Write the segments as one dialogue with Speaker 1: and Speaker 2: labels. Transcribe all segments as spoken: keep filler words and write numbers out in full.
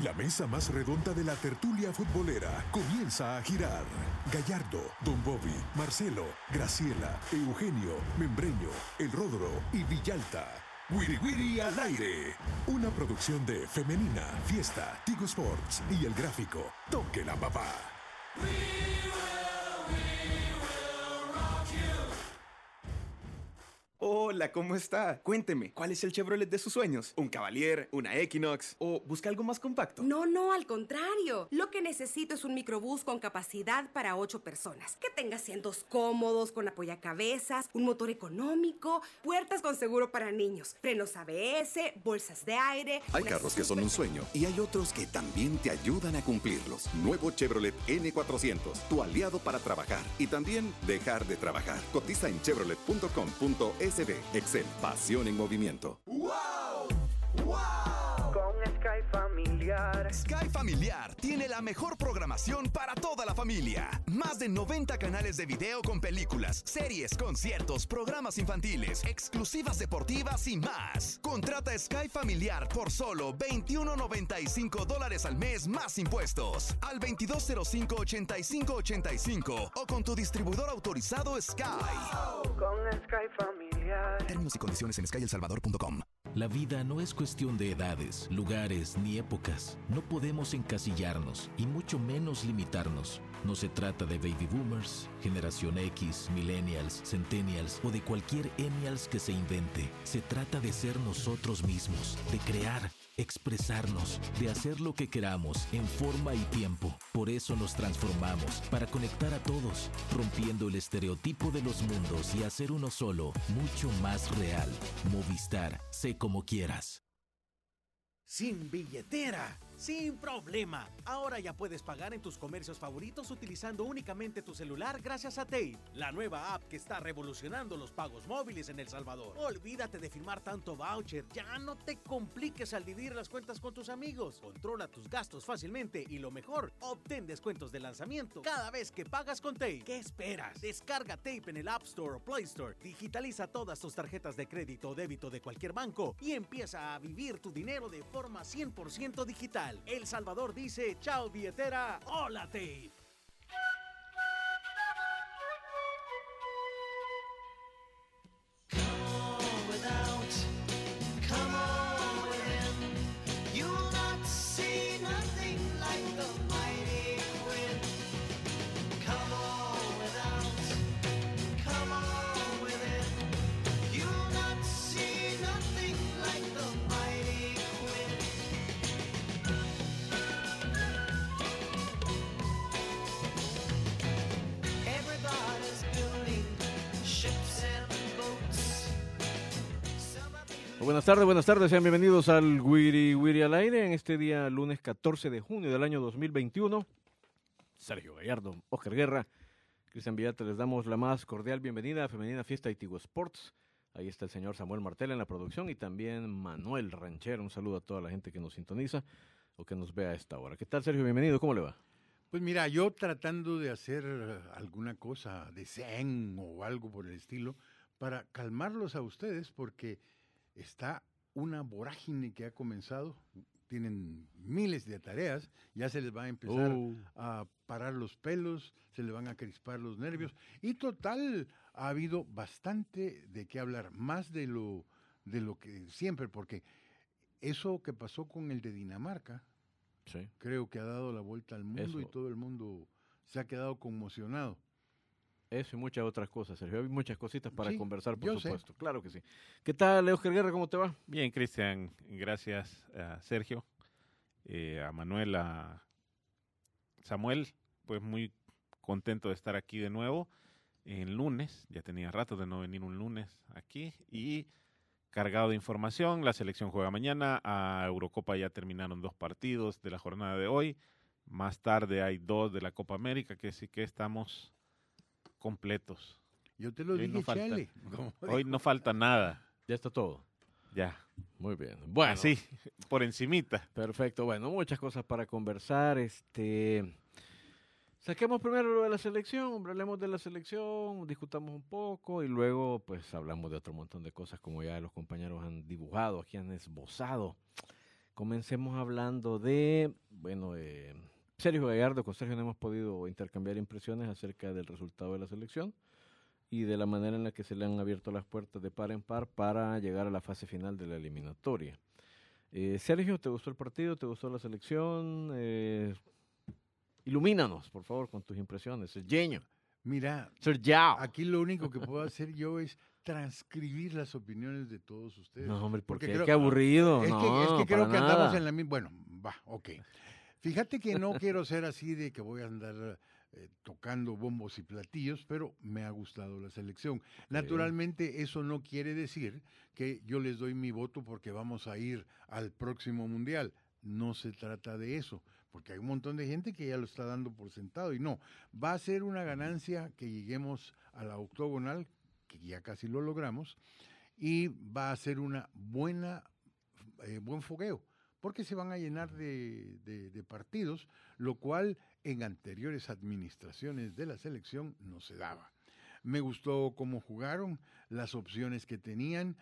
Speaker 1: La mesa más redonda de la tertulia futbolera comienza a girar. Gallardo, Don Bobby, Marcelo, Graciela, Eugenio, Membreño, El Ródoro y Villalta. Wiri Wiri al aire. Una producción de Femenina, Fiesta, Tigo Sports y El Gráfico. Toque la papá. We will, we will rock you.
Speaker 2: Hola, ¿cómo está? Cuénteme, ¿cuál es el Chevrolet de sus sueños? ¿Un Cavalier? ¿Una Equinox? ¿O busca algo más compacto?
Speaker 3: No, no, al contrario. Lo que necesito es un microbús con capacidad para ocho personas. Que tenga asientos cómodos, con apoyacabezas, un motor económico, puertas con seguro para niños, frenos A B S, bolsas de aire...
Speaker 4: Hay carros que son un sueño y hay otros que también te ayudan a cumplirlos. Nuevo Chevrolet N cuatrocientos, tu aliado para trabajar y también dejar de trabajar. Cotiza en chevrolet punto com punto es. Excel, pasión en movimiento.
Speaker 5: ¡Wow! ¡Wow! Con Sky Familiar.
Speaker 6: Sky Familiar tiene la mejor programación para toda la familia. Más de noventa canales de video con películas, series, conciertos, programas infantiles, exclusivas deportivas y más. Contrata Sky Familiar por solo veintiuno noventa y cinco dólares al mes más impuestos. Al veintidós cero cinco, ochenta y cinco ochenta y cinco o con tu distribuidor autorizado Sky.
Speaker 5: Wow. Con Sky Familiar.
Speaker 6: Términos y condiciones en sky el salvador punto com.
Speaker 7: La vida no es cuestión de edades, lugares ni épocas. No podemos encasillarnos y mucho menos limitarnos. No se trata de baby boomers, generación X, millennials, centennials o de cualquier ennials que se invente. Se trata de ser nosotros mismos, de crear, expresarnos, de hacer lo que queramos en forma y tiempo. Por eso nos transformamos, para conectar a todos, rompiendo el estereotipo de los mundos y hacer uno solo, mucho más real. Movistar, sé como quieras.
Speaker 8: Sin billetera, sin problema. Ahora ya puedes pagar en tus comercios favoritos utilizando únicamente tu celular gracias a Tape, la nueva app que está revolucionando los pagos móviles en El Salvador. Olvídate de firmar tanto voucher, ya no te compliques al dividir las cuentas con tus amigos. Controla tus gastos fácilmente y lo mejor, obtén descuentos de lanzamiento cada vez que pagas con Tape. ¿Qué esperas? Descarga Tape en el App Store o Play Store, digitaliza todas tus tarjetas de crédito o débito de cualquier banco y empieza a vivir tu dinero de forma cien por ciento digital. El Salvador dice, chao billetera, hola Tape.
Speaker 9: Buenas tardes, buenas tardes, sean bienvenidos al Wiri Wiri al aire en este día lunes catorce de junio del año dos mil veintiuno. Sergio Gallardo, Oscar Guerra, Cristian Villata, les damos la más cordial bienvenida a Femenina Fiesta y Tigo Sports. Ahí está el señor Samuel Martel en la producción y también Manuel Ranchero. Un saludo a toda la gente que nos sintoniza o que nos vea a esta hora. ¿Qué tal, Sergio? Bienvenido, ¿cómo le va?
Speaker 10: Pues mira, yo tratando de hacer alguna cosa de zen o algo por el estilo para calmarlos a ustedes porque está una vorágine que ha comenzado, tienen miles de tareas, ya se les va a empezar oh. a parar los pelos, se les van a crispar los nervios, y total, ha habido bastante de qué hablar, más de lo, de lo que siempre, porque eso que pasó con el de Dinamarca, sí. creo que ha dado la vuelta al mundo eso. Y todo el mundo se ha quedado conmocionado.
Speaker 9: Eso y muchas otras cosas, Sergio. Hay muchas cositas para
Speaker 10: sí,
Speaker 9: conversar, por supuesto.
Speaker 10: Sé.
Speaker 9: Claro que sí. ¿Qué tal, Oscar Guerra? ¿Cómo te va?
Speaker 11: Bien, Cristian. Gracias a Sergio, eh, a Manuel, a Samuel. Pues muy contento de estar aquí de nuevo en lunes. Ya tenía rato de no venir un lunes aquí. Y cargado de información. La selección juega mañana. A Eurocopa ya terminaron dos partidos de la jornada de hoy. Más tarde hay dos de la Copa América, que sí que estamos completos.
Speaker 10: Yo te lo
Speaker 11: hoy
Speaker 10: dije,
Speaker 11: no falta,
Speaker 10: Chale.
Speaker 11: Hoy no falta nada.
Speaker 9: Ya está todo.
Speaker 11: Ya.
Speaker 9: Muy bien. Bueno.
Speaker 11: Sí, por encimita.
Speaker 9: Perfecto. Bueno, muchas cosas para conversar. Este, saquemos primero lo de la selección, hombre, hablemos de la selección, discutamos un poco y luego pues hablamos de otro montón de cosas como ya los compañeros han dibujado, aquí han esbozado. Comencemos hablando de, bueno, eh, Sergio Gallardo. Con Sergio no hemos podido intercambiar impresiones acerca del resultado de la selección y de la manera en la que se le han abierto las puertas de par en par para llegar a la fase final de la eliminatoria. Eh, Sergio, ¿te gustó el partido? ¿Te gustó la selección? Eh, ilumínanos, por favor, con tus impresiones. Sergio.
Speaker 10: Mira,
Speaker 9: Sergio.
Speaker 10: Aquí lo único que puedo hacer yo es transcribir las opiniones de todos ustedes.
Speaker 9: No, hombre, ¿por qué?
Speaker 10: creo-
Speaker 9: Qué aburrido.
Speaker 10: Es
Speaker 9: no,
Speaker 10: que, es que creo
Speaker 9: para
Speaker 10: que
Speaker 9: nada.
Speaker 10: andamos en la misma. Bueno, va, ok. Fíjate que no quiero ser así de que voy a andar eh, tocando bombos y platillos, pero me ha gustado la selección. Naturalmente, eso no quiere decir que yo les doy mi voto porque vamos a ir al próximo mundial. No se trata de eso, porque hay un montón de gente que ya lo está dando por sentado y no. Va a ser una ganancia que lleguemos a la octogonal, que ya casi lo logramos, y va a ser una buena, eh, buen fogueo, porque se van a llenar de, de, de partidos, lo cual en anteriores administraciones de la selección no se daba. Me gustó cómo jugaron, las opciones que tenían.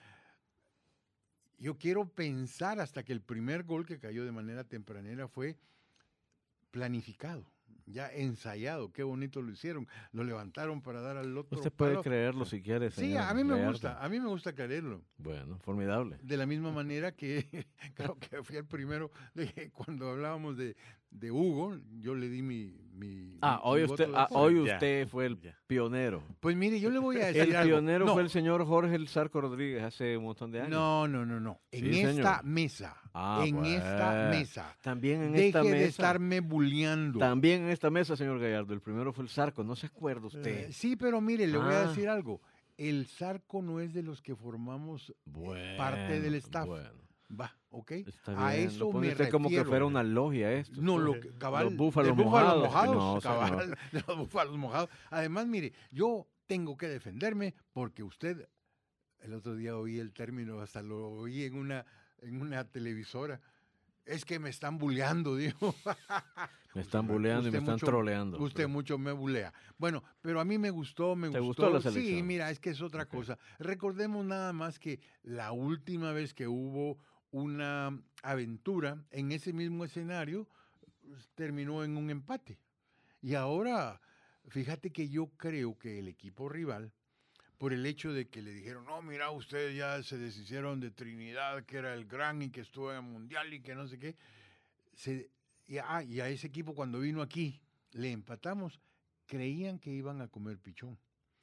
Speaker 10: Yo quiero pensar hasta que el primer gol que cayó de manera tempranera fue planificado, ya ensayado. Qué bonito lo hicieron. Lo levantaron para dar al otro.
Speaker 9: Usted puede
Speaker 10: palo.
Speaker 9: creerlo si quiere,
Speaker 10: Sí,
Speaker 9: señor
Speaker 10: a mí me
Speaker 9: Gallardo.
Speaker 10: gusta, a mí me gusta creerlo.
Speaker 9: Bueno, formidable.
Speaker 10: De la misma manera que creo que fui el primero de que cuando hablábamos de, de Hugo, yo le di mi, mi
Speaker 9: Ah,
Speaker 10: mi
Speaker 9: hoy
Speaker 10: voto
Speaker 9: usted,
Speaker 10: de
Speaker 9: ah,
Speaker 10: apoyo.
Speaker 9: hoy usted fue el
Speaker 11: Ya.
Speaker 9: pionero.
Speaker 10: Pues mire, yo le voy a decir
Speaker 9: El
Speaker 10: algo.
Speaker 9: pionero
Speaker 10: No,
Speaker 9: fue el señor Jorge El Zarco Rodríguez hace un montón de años.
Speaker 10: No, no, no, no. En
Speaker 9: Sí,
Speaker 10: esta
Speaker 9: señor.
Speaker 10: mesa,
Speaker 9: Ah,
Speaker 10: en
Speaker 9: pues.
Speaker 10: esta mesa,
Speaker 9: También en
Speaker 10: deje
Speaker 9: esta
Speaker 10: de
Speaker 9: mesa.
Speaker 10: estarme bulleando.
Speaker 9: También en esta mesa, señor Gallardo. El primero fue el Zarco. No se acuerda usted.
Speaker 10: Eh, sí, pero mire, le voy a
Speaker 9: Ah.
Speaker 10: decir algo. El Zarco no es de los que formamos
Speaker 9: Bueno,
Speaker 10: parte del staff.
Speaker 9: Bueno,
Speaker 10: Va, ¿ok?
Speaker 9: está
Speaker 10: A
Speaker 9: bien.
Speaker 10: eso
Speaker 9: Lo pone
Speaker 10: me
Speaker 9: usted como que
Speaker 10: refiero.
Speaker 9: fuera una logia esto.
Speaker 10: No, lo que, cabal,
Speaker 9: Los búfalos
Speaker 10: de búfalos
Speaker 9: mojados.
Speaker 10: mojados,
Speaker 9: No,
Speaker 10: cabal,
Speaker 9: señor.
Speaker 10: de los búfalos mojados. Además, mire, yo tengo que defenderme porque usted, el otro día oí el término, hasta lo oí en una, en una televisora, es que me están bulleando, dijo.
Speaker 9: Me están bulleando y me
Speaker 10: Usted
Speaker 9: están
Speaker 10: mucho-
Speaker 9: troleando.
Speaker 10: Usted mucho me bulea. Bueno, pero a mí me gustó, me
Speaker 9: ¿Te
Speaker 10: gustó.
Speaker 9: gustó la
Speaker 10: Sí,
Speaker 9: selección?
Speaker 10: mira, es que es otra
Speaker 9: Ok.
Speaker 10: cosa. Recordemos nada más que la última vez que hubo una aventura en ese mismo escenario pues, terminó en un empate. Y ahora, fíjate que yo creo que el equipo rival, por el hecho de que le dijeron, no, mira, ustedes ya se deshicieron de Trinidad, que era el gran y que estuvo en el Mundial y que no sé qué, se, y, ah, y a ese equipo cuando vino aquí, le empatamos, creían que iban a comer pichón.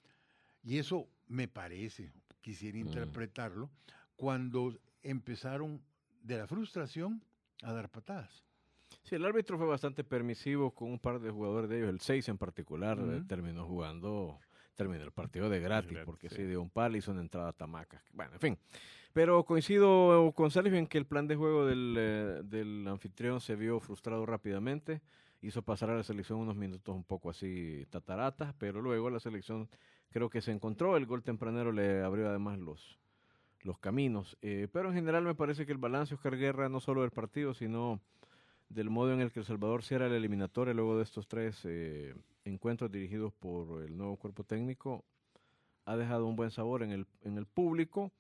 Speaker 10: Y eso me parece, quisiera
Speaker 9: Mm.
Speaker 10: interpretarlo, cuando empezaron de la frustración a dar patadas.
Speaker 9: Sí, el árbitro fue bastante permisivo con un par de jugadores de ellos. El seis en particular eh,
Speaker 10: Ujú.
Speaker 9: terminó jugando, terminó el partido de gratis,
Speaker 11: gratis,
Speaker 9: porque
Speaker 11: sí.
Speaker 9: sí dio un palo y hizo una entrada a Tamaca. Bueno, en fin. Pero coincido con Sergio en que el plan de juego del, eh, del anfitrión se vio frustrado rápidamente. Hizo pasar a la selección unos minutos un poco así tataratas, pero luego la selección creo que se encontró. El gol tempranero le abrió además los, los caminos. Eh, pero en general me parece que el balance, Oscar Guerra, no solo del partido, sino del modo en el que El Salvador cierra la eliminatoria luego de estos tres eh, encuentros dirigidos por el nuevo cuerpo técnico, ha dejado un buen sabor en el, en el público,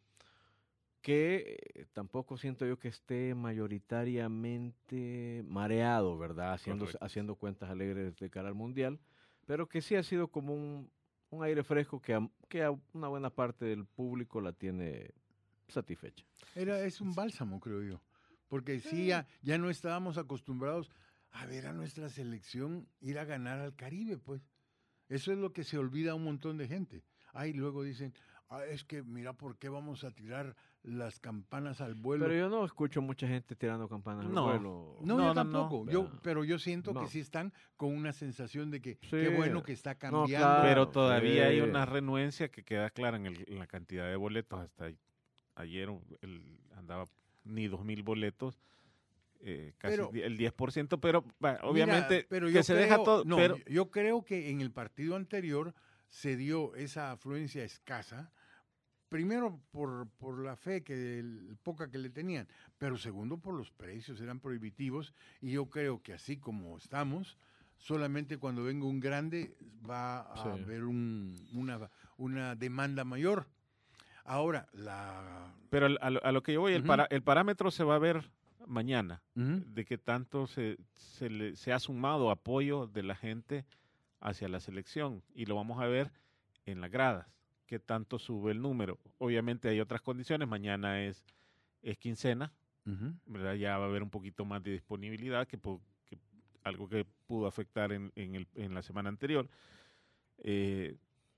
Speaker 9: que eh, tampoco siento yo que esté mayoritariamente mareado, ¿verdad? Haciendo,
Speaker 11: Correcto.
Speaker 9: haciendo cuentas alegres de cara al Mundial, pero que sí ha sido como un, un aire fresco que a, que a una buena parte del público la tiene satisfecha.
Speaker 10: Era, es un bálsamo, creo yo. Porque sí, ya, ya no estábamos acostumbrados a ver a nuestra selección ir a ganar al Caribe, pues. Eso es lo que se olvida a un montón de gente. Ahí luego dicen, ah, es que mira por qué vamos a tirar las campanas al vuelo.
Speaker 9: Pero yo no escucho mucha gente tirando campanas al
Speaker 11: No.
Speaker 9: vuelo.
Speaker 10: No,
Speaker 11: No,
Speaker 10: yo
Speaker 11: no, no.
Speaker 10: tampoco. Yo,
Speaker 9: Ya.
Speaker 10: pero yo siento
Speaker 9: No.
Speaker 10: que sí están con una sensación de que
Speaker 9: Sí.
Speaker 10: qué bueno que está
Speaker 9: No,
Speaker 10: cambiando.
Speaker 9: claro.
Speaker 11: Pero todavía hay
Speaker 9: sí.
Speaker 11: una renuencia que queda clara en, el- en la cantidad de boletos. Hasta ayer el, andaba ni dos mil boletos, eh, casi
Speaker 10: Pero-
Speaker 11: di- el diez por ciento, pero va,
Speaker 10: Mira,
Speaker 11: obviamente
Speaker 10: pero
Speaker 11: que
Speaker 10: yo
Speaker 11: se
Speaker 10: creo-
Speaker 11: deja todo.
Speaker 10: No,
Speaker 11: pero,
Speaker 10: yo- yo creo que en el partido anterior se dio esa afluencia escasa. Primero por, por la fe que el- poca que le tenían, pero segundo por los precios, eran prohibitivos y yo creo que así como estamos, solamente cuando venga un grande va a
Speaker 9: Sí.
Speaker 10: haber un- una, una demanda mayor. Ahora, la...
Speaker 11: pero al- a, lo, a lo que yo voy, el,
Speaker 10: Ujú.
Speaker 11: para, el parámetro se va a ver mañana, uh-huh. de que tanto se, se, le, se ha sumado apoyo de la gente hacia la selección, y lo vamos a ver en las gradas, que tanto sube el número. Obviamente hay otras condiciones, mañana es, es quincena, uh-huh. ¿verdad? Ya va a haber un poquito más de disponibilidad, que, que algo que pudo afectar en, en, el, en la semana anterior. Eh,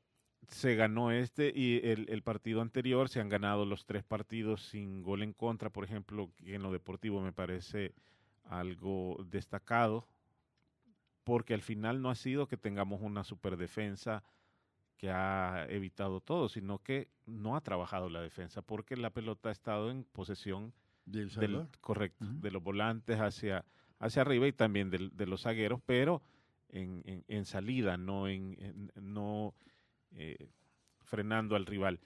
Speaker 11: se ganó este y el, el partido anterior, se han ganado los tres partidos sin gol en contra, por ejemplo, que en lo deportivo me parece algo destacado, porque al final no ha sido que tengamos una superdefensa que ha evitado todo, sino que no ha trabajado la defensa, porque la pelota ha estado en posesión
Speaker 10: del,
Speaker 11: del correcto, uh-huh. de los volantes hacia, hacia arriba y también de, de los zagueros, pero en, en, en salida, no en, en no eh, frenando al rival.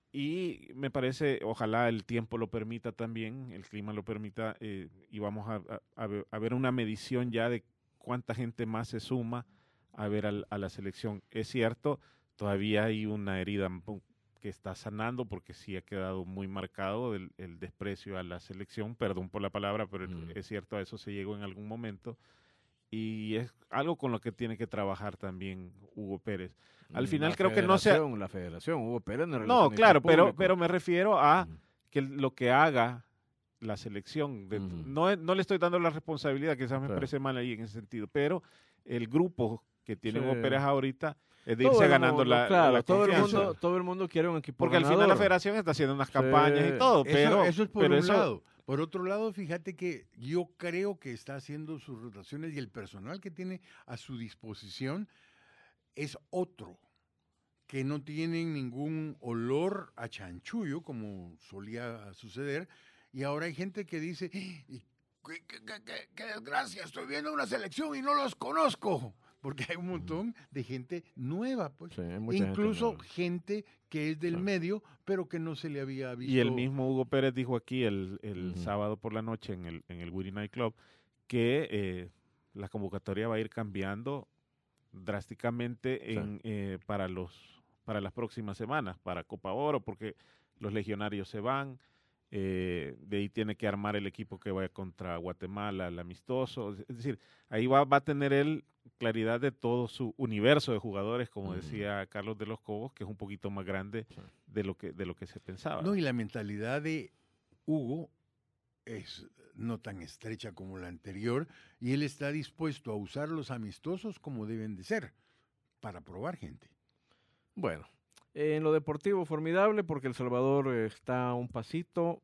Speaker 11: Y me parece, ojalá el tiempo lo permita también, el clima lo permita, eh, y vamos a, a, a ver una medición ya de cuánta gente más se suma a ver al, a la selección. Es cierto, todavía hay una herida que está sanando, porque sí ha quedado muy marcado el, el desprecio a la selección, perdón por la palabra, pero mm. es cierto, a eso se llegó en algún momento, y es algo con lo que tiene que trabajar también Hugo Pérez. Al final
Speaker 9: la
Speaker 11: creo que no sea...
Speaker 9: La federación, Hugo Pérez no,
Speaker 11: no claro, pero, pero me refiero a mm. que lo que haga la selección, de, uh-huh. no, no le estoy dando la responsabilidad, quizás me claro. parece mal ahí en ese sentido, pero el grupo que tiene sí. Hugo Pérez ahorita es de irse todo ganando
Speaker 9: mundo,
Speaker 11: la,
Speaker 9: claro,
Speaker 11: la
Speaker 9: todo
Speaker 11: confianza.
Speaker 9: el mundo todo el mundo quiere un equipo
Speaker 11: porque
Speaker 9: ganador.
Speaker 11: Al final la federación está haciendo unas sí. campañas y todo, pero
Speaker 10: eso, eso es por
Speaker 11: pero
Speaker 10: un
Speaker 11: eso,
Speaker 10: lado. Por otro lado, fíjate que yo creo que está haciendo sus rotaciones y el personal que tiene a su disposición es otro, que no tienen ningún olor a chanchullo como solía suceder. Y ahora hay gente que dice, ¡qué, qué, qué, qué desgracia! Estoy viendo una selección y no los conozco. Porque hay un montón de gente nueva, pues. Sí, incluso gente, gente que es del sí. medio, pero que no se le había visto.
Speaker 11: Y el mismo Hugo Pérez dijo aquí el, el uh-huh. sábado por la noche en el, en el Weary Night Club que eh, la convocatoria va a ir cambiando drásticamente sí. en, eh, para, los, para las próximas semanas, para Copa Oro, porque los legionarios se van. Eh, de ahí tiene que armar el equipo que vaya contra Guatemala, el amistoso, es decir, ahí va, va a tener él claridad de todo su universo de jugadores, como uh-huh. decía Carlos de los Cobos, que es un poquito más grande sí. de lo que de lo que se pensaba.
Speaker 10: No, y la mentalidad de Hugo es no tan estrecha como la anterior, y él está dispuesto a usar los amistosos como deben de ser, para probar gente.
Speaker 9: Bueno, en lo deportivo, formidable, porque El Salvador está a un pasito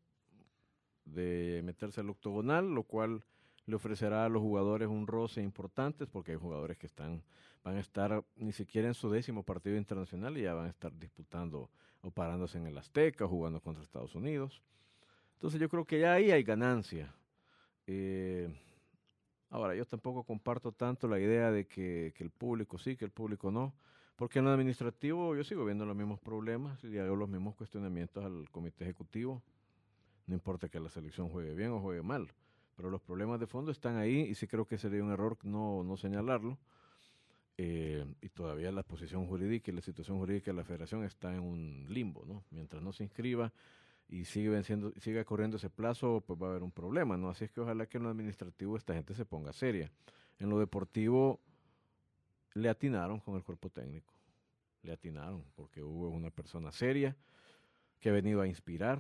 Speaker 9: de meterse al octogonal, lo cual le ofrecerá a los jugadores un roce importante, porque hay jugadores que están van a estar ni siquiera en su décimo partido internacional y ya van a estar disputando o parándose en el Azteca, jugando contra Estados Unidos. Entonces yo creo que ya ahí hay ganancia. Eh, ahora, yo tampoco comparto tanto la idea de que, que el público sí, que el público no. Porque en lo administrativo yo sigo viendo los mismos problemas y hago los mismos cuestionamientos al comité ejecutivo. No importa que la selección juegue bien o juegue mal, pero los problemas de fondo están ahí y sí creo que sería un error no, no señalarlo. Eh, y todavía la posición jurídica y la situación jurídica de la federación está en un limbo, ¿no? Mientras no se inscriba y sigue venciendo, siga corriendo ese plazo, pues va a haber un problema, ¿no? Así es que ojalá que en lo administrativo esta gente se ponga seria. En lo deportivo le atinaron con el cuerpo técnico, le atinaron, porque Hugo es una persona seria que ha venido a inspirar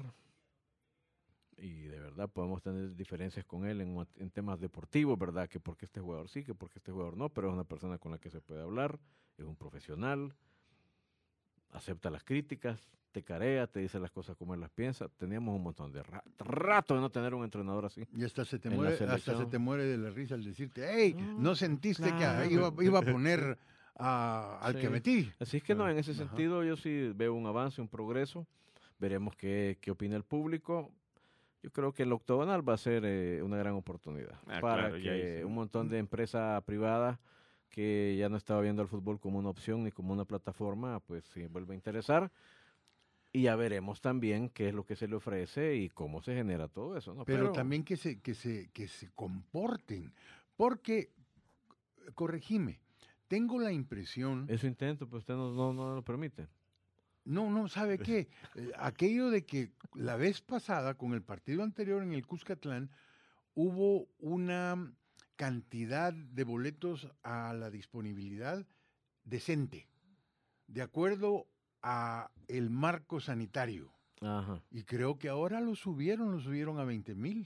Speaker 9: y de verdad podemos tener diferencias con él en, en temas deportivos, ¿verdad? Que porque este jugador sí, que porque este jugador no, pero es una persona con la que se puede hablar, es un profesional, acepta las críticas, te carea, te dice las cosas como él las piensa. Teníamos un montón de rato, rato de no tener un entrenador así.
Speaker 10: Y hasta se te, muere, hasta se te muere de la risa al decirte, hey, no, no sentiste claro. que iba, iba a poner a, al sí. que metí.
Speaker 9: Así es que no, en ese Ajá. sentido yo sí veo un avance, un progreso. Veremos qué, qué opina el público. Yo creo que el octogonal va a ser eh, una gran oportunidad ah, para claro, que un montón de empresas privadas que ya no estaba viendo el fútbol como una opción ni como una plataforma, pues sí vuelve a interesar. Y ya veremos también qué es lo que se le ofrece y cómo se genera todo eso, ¿no?
Speaker 10: Pero, Pero también que se, que se, que se comporten, porque, corregime, tengo la impresión...
Speaker 9: Eso intento, pero usted no, no, no lo permite.
Speaker 10: No, no, ¿sabe qué? Eh, aquello de que la vez pasada, con el partido anterior en el Cuscatlán, hubo una cantidad de boletos a la disponibilidad decente, de acuerdo a el marco sanitario.
Speaker 9: Ajá.
Speaker 10: Y creo que ahora lo subieron, lo subieron a veinte mil.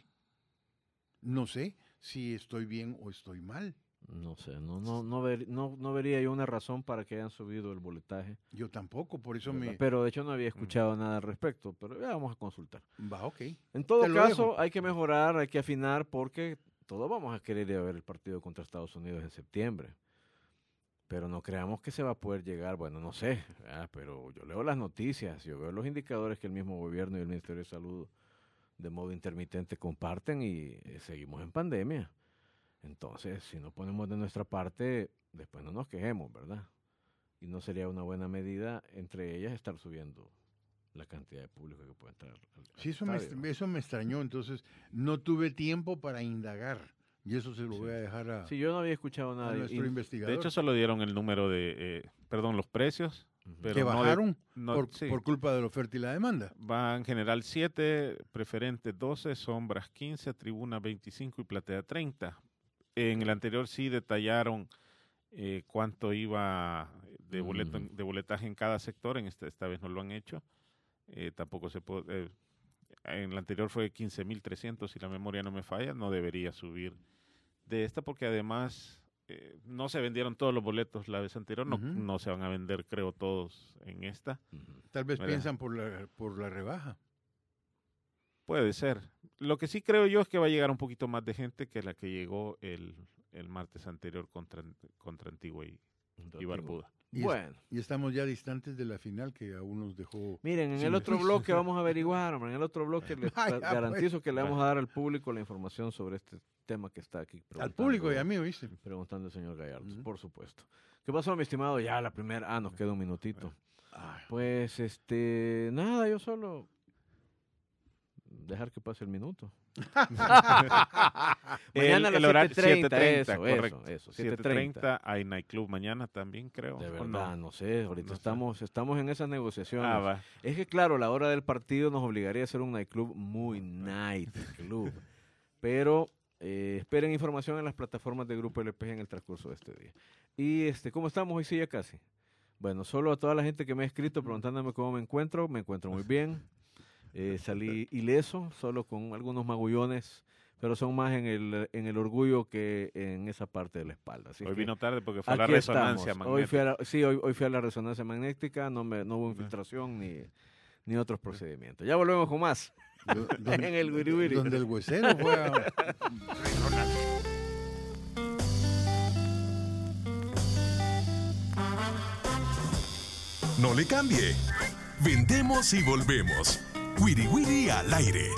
Speaker 10: No sé si estoy bien o estoy mal.
Speaker 9: No sé, no, no, no, ver, no, no vería yo una razón para que hayan subido el boletaje.
Speaker 10: Yo tampoco, por eso
Speaker 9: ¿verdad?
Speaker 10: me...
Speaker 9: Pero de hecho no había escuchado mm. nada al respecto, pero ya vamos a consultar.
Speaker 10: Va, ok.
Speaker 9: En todo
Speaker 10: Te lo
Speaker 9: caso,
Speaker 10: dejo.
Speaker 9: hay que mejorar, hay que afinar, porque todos vamos a querer ir a ver el partido contra Estados Unidos en septiembre. Pero no creamos que se va a poder llegar, bueno, no sé, ¿verdad? Pero yo leo las noticias, yo veo los indicadores que el mismo gobierno y el Ministerio de Salud de modo intermitente comparten y eh, seguimos en pandemia. Entonces, si no ponemos de nuestra parte, después no nos quejemos, ¿verdad? Y no sería una buena medida, entre ellas, estar subiendo la cantidad de público que puede entrar al, al
Speaker 10: Sí, eso me,
Speaker 9: estadio.
Speaker 10: eso me extrañó, entonces no tuve tiempo para indagar. Y eso se lo sí. voy a dejar a,
Speaker 9: sí, yo no había escuchado nada.
Speaker 10: a nuestro
Speaker 11: y,
Speaker 10: investigador.
Speaker 11: De hecho, solo dieron el número de, eh, perdón, los precios.
Speaker 10: Uh-huh.
Speaker 11: Pero
Speaker 10: que
Speaker 11: no
Speaker 10: bajaron
Speaker 11: de, no,
Speaker 10: por,
Speaker 11: sí.
Speaker 10: por culpa de la oferta y la demanda.
Speaker 11: Va en general siete, preferentes doce, sombras quince, tribuna veinticinco y platea treinta. En el anterior sí detallaron eh, cuánto iba de, boleto, uh-huh. de boletaje en cada sector. En esta, esta vez no lo han hecho. Eh, tampoco se puede... Eh, en el anterior fue quince mil trescientos, si la memoria no me falla. No debería subir de esta porque además eh, no se vendieron todos los boletos la vez anterior. No, uh-huh. no se van a vender, creo, todos en esta.
Speaker 10: Uh-huh. Tal vez ¿verdad? Piensan por la, por la rebaja.
Speaker 11: Puede ser. Lo que sí creo yo es que va a llegar un poquito más de gente que la que llegó el, el martes anterior contra, contra Antigua y, y Barbuda.
Speaker 10: Y
Speaker 9: bueno.
Speaker 10: Es, y estamos ya distantes de la final que aún nos dejó...
Speaker 9: Miren, en el otro bloque vamos a averiguar, hombre, en el otro bloque les
Speaker 10: Vaya,
Speaker 9: garantizo
Speaker 10: pues.
Speaker 9: que le vamos a dar al público la información sobre este tema que está aquí.
Speaker 10: Al público y a mí, ¿oíste?
Speaker 9: Preguntando el señor Gallardo, uh-huh. por supuesto. ¿Qué pasó, mi estimado? Ya la primera... Ah, nos queda un minutito.
Speaker 10: Ay.
Speaker 9: Pues, este... Nada, yo solo... dejar que pase el minuto. Mañana
Speaker 11: el,
Speaker 9: a las siete treinta,
Speaker 11: eso,
Speaker 9: correcto. Eso, eso,
Speaker 11: siete treinta hay nightclub mañana también, creo.
Speaker 9: De verdad, no, no sé, ahorita
Speaker 11: no
Speaker 9: estamos,
Speaker 11: sé.
Speaker 9: estamos en esas negociaciones.
Speaker 11: Ah, va.
Speaker 9: Es que claro, la hora del partido nos obligaría a hacer un nightclub muy nightclub. Pero eh, esperen información en las plataformas de Grupo L P G en el transcurso de este día. Y este, ¿cómo estamos hoy? Sí, ya casi. Bueno, solo a toda la gente que me ha escrito preguntándome cómo me encuentro, me encuentro muy bien. Eh, salí ileso, solo con algunos magullones, pero son más en el en el orgullo que en esa parte de la espalda. Así
Speaker 11: hoy
Speaker 9: que
Speaker 11: vino tarde porque fue a la
Speaker 9: aquí
Speaker 11: resonancia
Speaker 9: estamos.
Speaker 11: magnética.
Speaker 9: Hoy fui a la, sí, hoy, hoy fui a la resonancia magnética, no, me, no hubo infiltración ni, ni otros procedimientos. Ya volvemos con más
Speaker 10: Don,
Speaker 9: en el Wiri Wiri.
Speaker 10: Donde el huesero fue a...
Speaker 1: No le cambie. Vendemos y volvemos. Wiri Wiri al aire.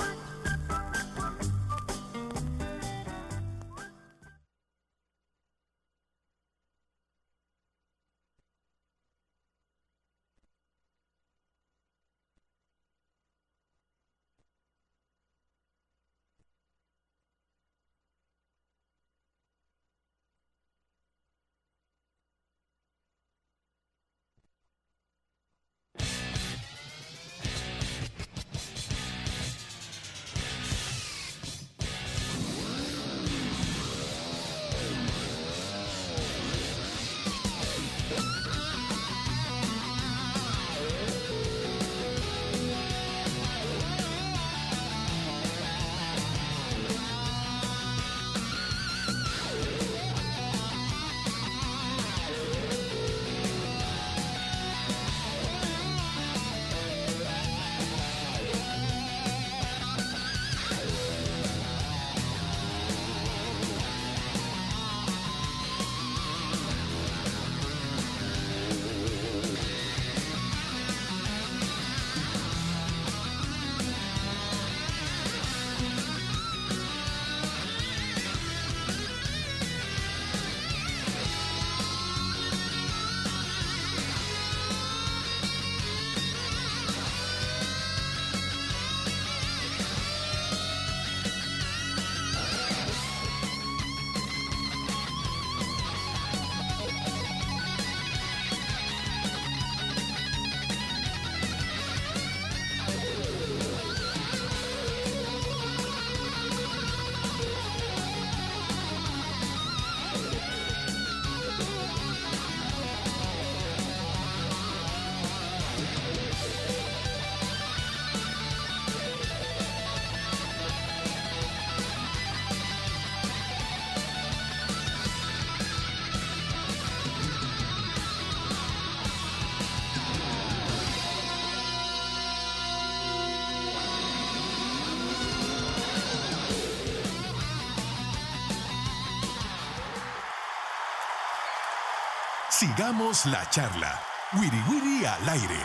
Speaker 1: Sigamos la charla. Wiri Wiri al aire.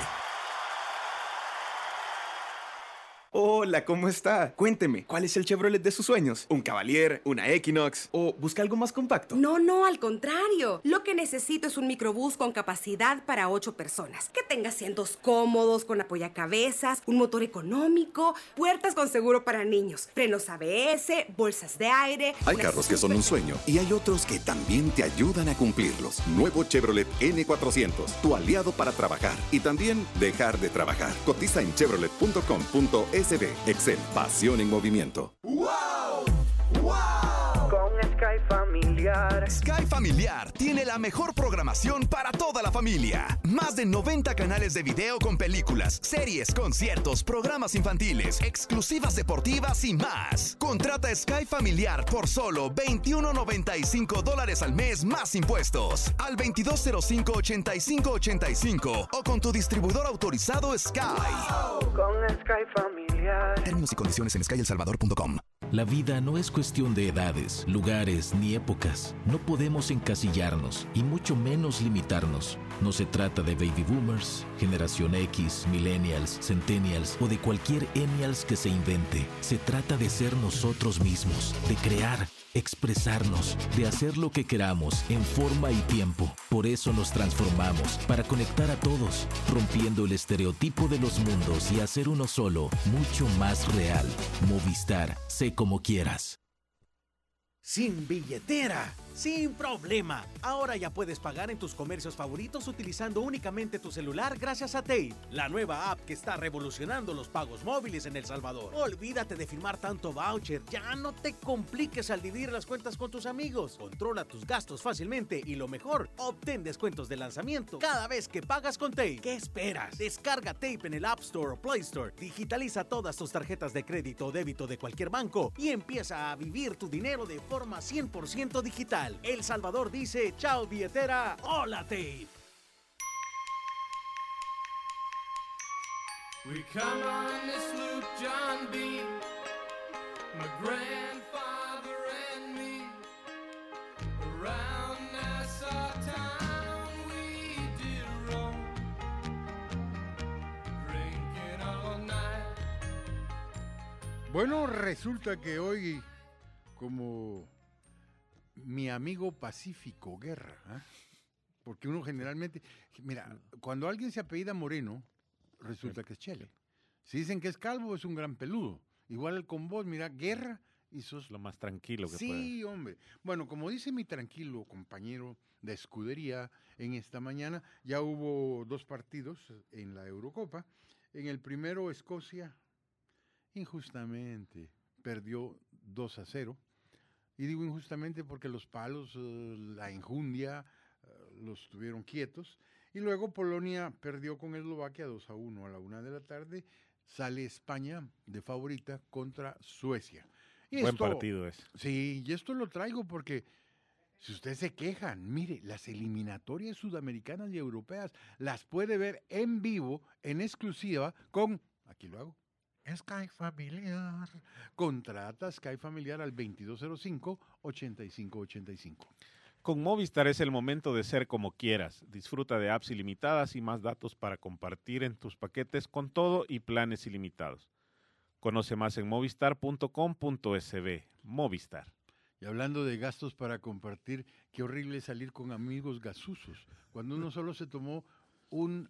Speaker 2: Hola, ¿cómo está? Cuénteme, ¿cuál es el Chevrolet de sus sueños? ¿Un Cavalier? ¿Una Equinox? ¿O busca algo más compacto?
Speaker 3: No, no, al contrario. Lo que necesito es un microbús con capacidad para ocho personas. Que tenga asientos cómodos, con apoyacabezas, un motor económico, puertas con seguro para niños, frenos A B S, bolsas de aire...
Speaker 4: Hay carros que son un sueño y hay otros que también te ayudan a cumplirlos. Nuevo Chevrolet N cuatrocientos, tu aliado para trabajar y también dejar de trabajar. Cotiza en chevrolet punto com punto es. Excel, pasión en movimiento.
Speaker 5: ¡Wow! ¡Wow! Con Sky Familiar.
Speaker 6: Sky Familiar tiene la mejor programación para toda la familia. Más de noventa canales de video con películas, series, conciertos, programas infantiles, exclusivas deportivas y más. Contrata Sky Familiar por solo veintiuno noventa y cinco dólares al mes más impuestos. Al veintidós cero cinco, ochenta y cinco ochenta y cinco o con tu distribuidor autorizado Sky.
Speaker 5: Wow. Con Sky Familiar.
Speaker 6: Términos y condiciones en sky el salvador punto com.
Speaker 7: La vida no es cuestión de edades, lugares ni épocas. No podemos encasillarnos y mucho menos limitarnos. No se trata de baby boomers, generación X, millennials, centennials o de cualquier enials que se invente. Se trata de ser nosotros mismos, de crear, expresarnos, de hacer lo que queramos en forma y tiempo. Por eso nos transformamos, para conectar a todos, rompiendo el estereotipo de los mundos y hacer uno solo, mucho más real. Movistar, sé como quieras.
Speaker 8: Sin billetera, sin problema. Ahora ya puedes pagar en tus comercios favoritos utilizando únicamente tu celular gracias a Tape, la nueva app que está revolucionando los pagos móviles en El Salvador. Olvídate de firmar tanto voucher, ya no te compliques al dividir las cuentas con tus amigos. Controla tus gastos fácilmente y lo mejor, obtén descuentos de lanzamiento cada vez que pagas con Tape. ¿Qué esperas? Descarga Tape en el App Store o Play Store, digitaliza todas tus tarjetas de crédito o débito de cualquier banco y empieza a vivir tu dinero de forma cien por ciento digital. El Salvador dice, chao billetera, hola Tape.
Speaker 12: We come on this loop, John B. My grandfather and me. Around Nassau town we did roam. Drinking all night.
Speaker 10: Bueno, resulta que hoy, como mi amigo Pacífico Guerra, ¿eh? Porque uno generalmente, mira, cuando alguien se apellida Moreno, resulta que es Chele. Si dicen que es calvo, es un gran peludo. Igual con vos, mira, Guerra y sos...
Speaker 11: Lo más tranquilo que
Speaker 10: sí,
Speaker 11: pueda.
Speaker 10: Sí, hombre. Bueno, como dice mi tranquilo compañero de escudería en esta mañana, ya hubo dos partidos en la Eurocopa. En el primero, Escocia, injustamente, perdió dos a cero. Y digo injustamente porque los palos, uh, la enjundia, uh, los tuvieron quietos. Y luego Polonia perdió con Eslovaquia dos a uno a la una de la tarde. Sale España de favorita contra Suecia. Y
Speaker 11: Buen
Speaker 10: esto,
Speaker 11: partido es.
Speaker 10: Sí, y esto lo traigo porque si ustedes se quejan, mire, las eliminatorias sudamericanas y europeas las puede ver en vivo, en exclusiva, con, aquí lo hago, Sky Familiar. Contrata Sky Familiar al veintidós cero cinco, ochenta y cinco ochenta y cinco.
Speaker 11: Con Movistar es el momento de ser como quieras. Disfruta de apps ilimitadas y más datos para compartir en tus paquetes con todo y planes ilimitados. Conoce más en movistar punto com punto es be. Movistar.
Speaker 10: Y hablando de gastos para compartir, qué horrible salir con amigos gasusos. Cuando uno solo se tomó un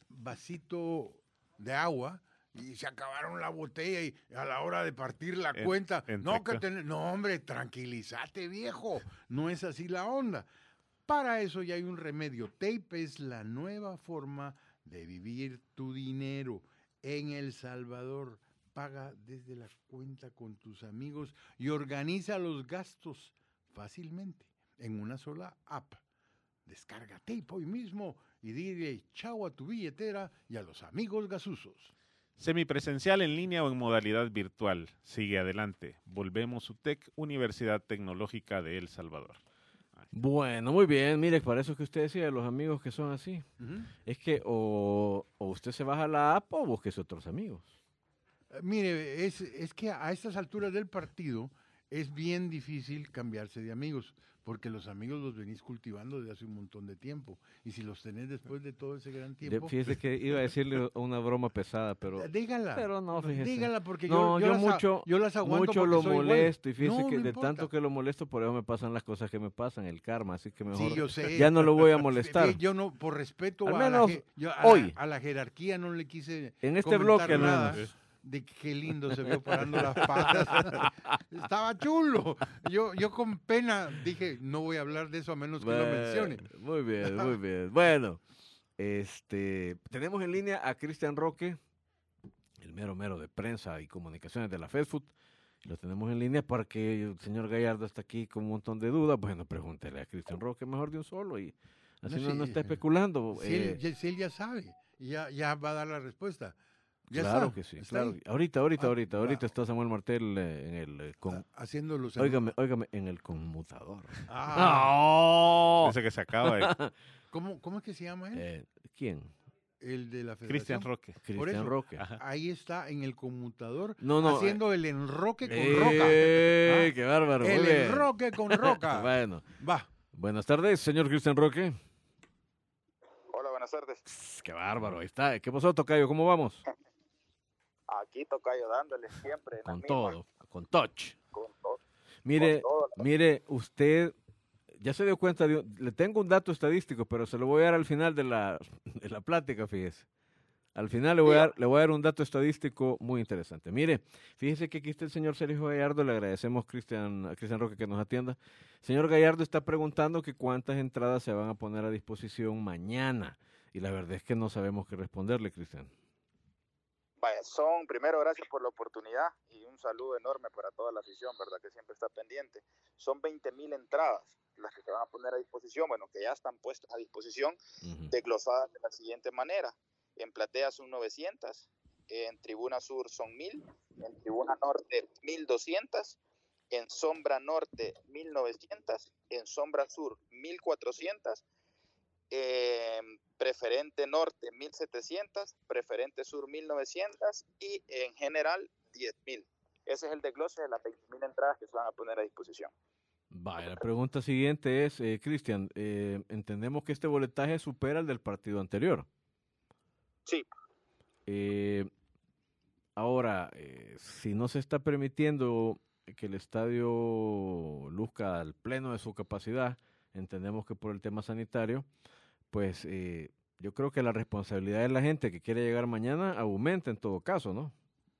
Speaker 10: vasito de agua y se acabaron la botella y a la hora de partir la
Speaker 11: En,
Speaker 10: cuenta, no, que
Speaker 11: ca-
Speaker 10: ten, no hombre, tranquilízate viejo, no es así la onda. Para eso ya hay un remedio. Tape es la nueva forma de vivir tu dinero en El Salvador. Paga desde la cuenta con tus amigos y organiza los gastos fácilmente en una sola app. Descarga Tape hoy mismo y dile chao a tu billetera y a los amigos gasusos.
Speaker 11: Semipresencial en línea o en modalidad virtual. Sigue adelante. Volvemos UTEC, Universidad Tecnológica de El Salvador.
Speaker 9: Bueno, muy bien. Mire, para eso que usted decía, los amigos que son así,
Speaker 10: Uh-huh.
Speaker 9: es que o, o usted se baja la app o busque otros amigos.
Speaker 10: Eh, Mire, es, es que a estas alturas del partido es bien difícil cambiarse de amigos, porque los amigos los venís cultivando desde hace un montón de tiempo. Y si los tenés después de todo ese gran tiempo...
Speaker 9: De, fíjese que iba a decirle una broma pesada, pero...
Speaker 10: Dígala.
Speaker 9: Pero no, fíjese.
Speaker 10: Dígala, porque
Speaker 9: no,
Speaker 10: yo,
Speaker 9: yo,
Speaker 10: yo,
Speaker 9: mucho,
Speaker 10: las, yo las aguanto
Speaker 9: mucho
Speaker 10: porque
Speaker 9: lo
Speaker 10: soy
Speaker 9: molesto.
Speaker 10: igual.
Speaker 9: Y fíjese
Speaker 10: No,
Speaker 9: que
Speaker 10: no
Speaker 9: de
Speaker 10: importa.
Speaker 9: tanto que lo molesto, por eso me pasan las cosas que me pasan, el karma. Así que mejor
Speaker 10: Sí, yo sé.
Speaker 9: ya no lo voy a molestar.
Speaker 10: Yo no, por respeto
Speaker 9: Al
Speaker 10: a,
Speaker 9: menos
Speaker 10: la, je- yo a,
Speaker 9: hoy.
Speaker 10: la, a la jerarquía no le quise
Speaker 9: En este
Speaker 10: comentar
Speaker 9: bloque, al
Speaker 10: nada.
Speaker 9: menos.
Speaker 10: De qué lindo se vio parando las patas. Estaba chulo. Yo, yo con pena dije, no voy a hablar de eso a menos que lo mencione.
Speaker 9: Muy bien, muy bien. Bueno, este, tenemos en línea a Cristian Roque, el mero mero de prensa y comunicaciones de la FedFood. Lo tenemos en línea porque el señor Gallardo está aquí con un montón de dudas. Bueno, pregúntele a Cristian Roque mejor de un solo y así no,
Speaker 10: sí,
Speaker 9: no está especulando.
Speaker 10: Si,
Speaker 9: eh,
Speaker 10: él, ya- si él ya sabe, ya, ya va a dar la respuesta. Ya
Speaker 9: claro
Speaker 10: está,
Speaker 9: que sí,
Speaker 10: está
Speaker 9: claro.
Speaker 10: ahí.
Speaker 9: Ahorita, ahorita,
Speaker 10: Ah,
Speaker 9: ahorita,
Speaker 10: va.
Speaker 9: ahorita está Samuel Martel eh, en el eh, con,
Speaker 10: haciendo los
Speaker 9: óigame, óigame, en el conmutador.
Speaker 10: Ah.
Speaker 9: ¡No!
Speaker 11: Dice que se acaba de...
Speaker 10: ¿Cómo, ¿Cómo es que se llama él?
Speaker 9: Eh, ¿Quién?
Speaker 10: El de la federación.
Speaker 11: Cristian Roque.
Speaker 10: Por
Speaker 9: Cristian
Speaker 10: eso,
Speaker 9: Roque.
Speaker 10: ahí está en el conmutador
Speaker 9: No, no,
Speaker 10: haciendo el enroque con
Speaker 9: ¡Eh,
Speaker 10: roca.
Speaker 9: qué bárbaro!
Speaker 10: El
Speaker 9: muy bien.
Speaker 10: enroque con roca.
Speaker 9: Bueno.
Speaker 10: Va.
Speaker 9: Buenas tardes, señor Cristian Roque.
Speaker 13: Hola, buenas tardes.
Speaker 9: Pss, qué bárbaro, ahí está. ¿Qué pasó, tocayo? ¿Cómo vamos?
Speaker 13: Aquí tocayo dándole siempre. en la
Speaker 9: Con
Speaker 13: misma,
Speaker 9: todo, con touch.
Speaker 13: Con todo.
Speaker 9: Mire,
Speaker 13: Con todo.
Speaker 9: mire, usted ya se dio cuenta, de, un- le tengo un dato estadístico, pero se lo voy a dar al final de la, de la plática, fíjese. Al final le voy, a dar, le voy a dar un dato estadístico muy interesante. Mire, fíjese que aquí está el señor Sergio Gallardo, le agradecemos Cristian, a Cristian Roque que nos atienda. Señor Gallardo está preguntando que cuántas entradas se van a poner a disposición mañana. Y la verdad es que no sabemos qué responderle, Cristian.
Speaker 13: Vaya, son, primero, gracias por la oportunidad y un saludo enorme para toda la afición, ¿verdad? Que siempre está pendiente. Son veinte mil entradas las que se van a poner a disposición, bueno, que ya están puestas a disposición,
Speaker 9: Ujú.
Speaker 13: desglosadas de la siguiente manera. En platea son novecientas, en tribuna sur son mil, en tribuna norte mil doscientas, en sombra norte mil novecientas, en sombra sur mil cuatrocientas, eh, preferente norte mil setecientas, preferente sur mil novecientas y en general diez mil. Ese es el desglose de las veinte mil entradas que se van a poner a disposición.
Speaker 9: Vaya, la pregunta siguiente es, eh, Cristian, eh, entendemos que este boletaje supera el del partido anterior.
Speaker 13: Sí.
Speaker 9: Eh, ahora, eh, si no se está permitiendo que el estadio luzca al pleno de su capacidad, entendemos que por el tema sanitario, pues eh, yo creo que la responsabilidad de la gente que quiere llegar mañana aumenta en todo caso, ¿no?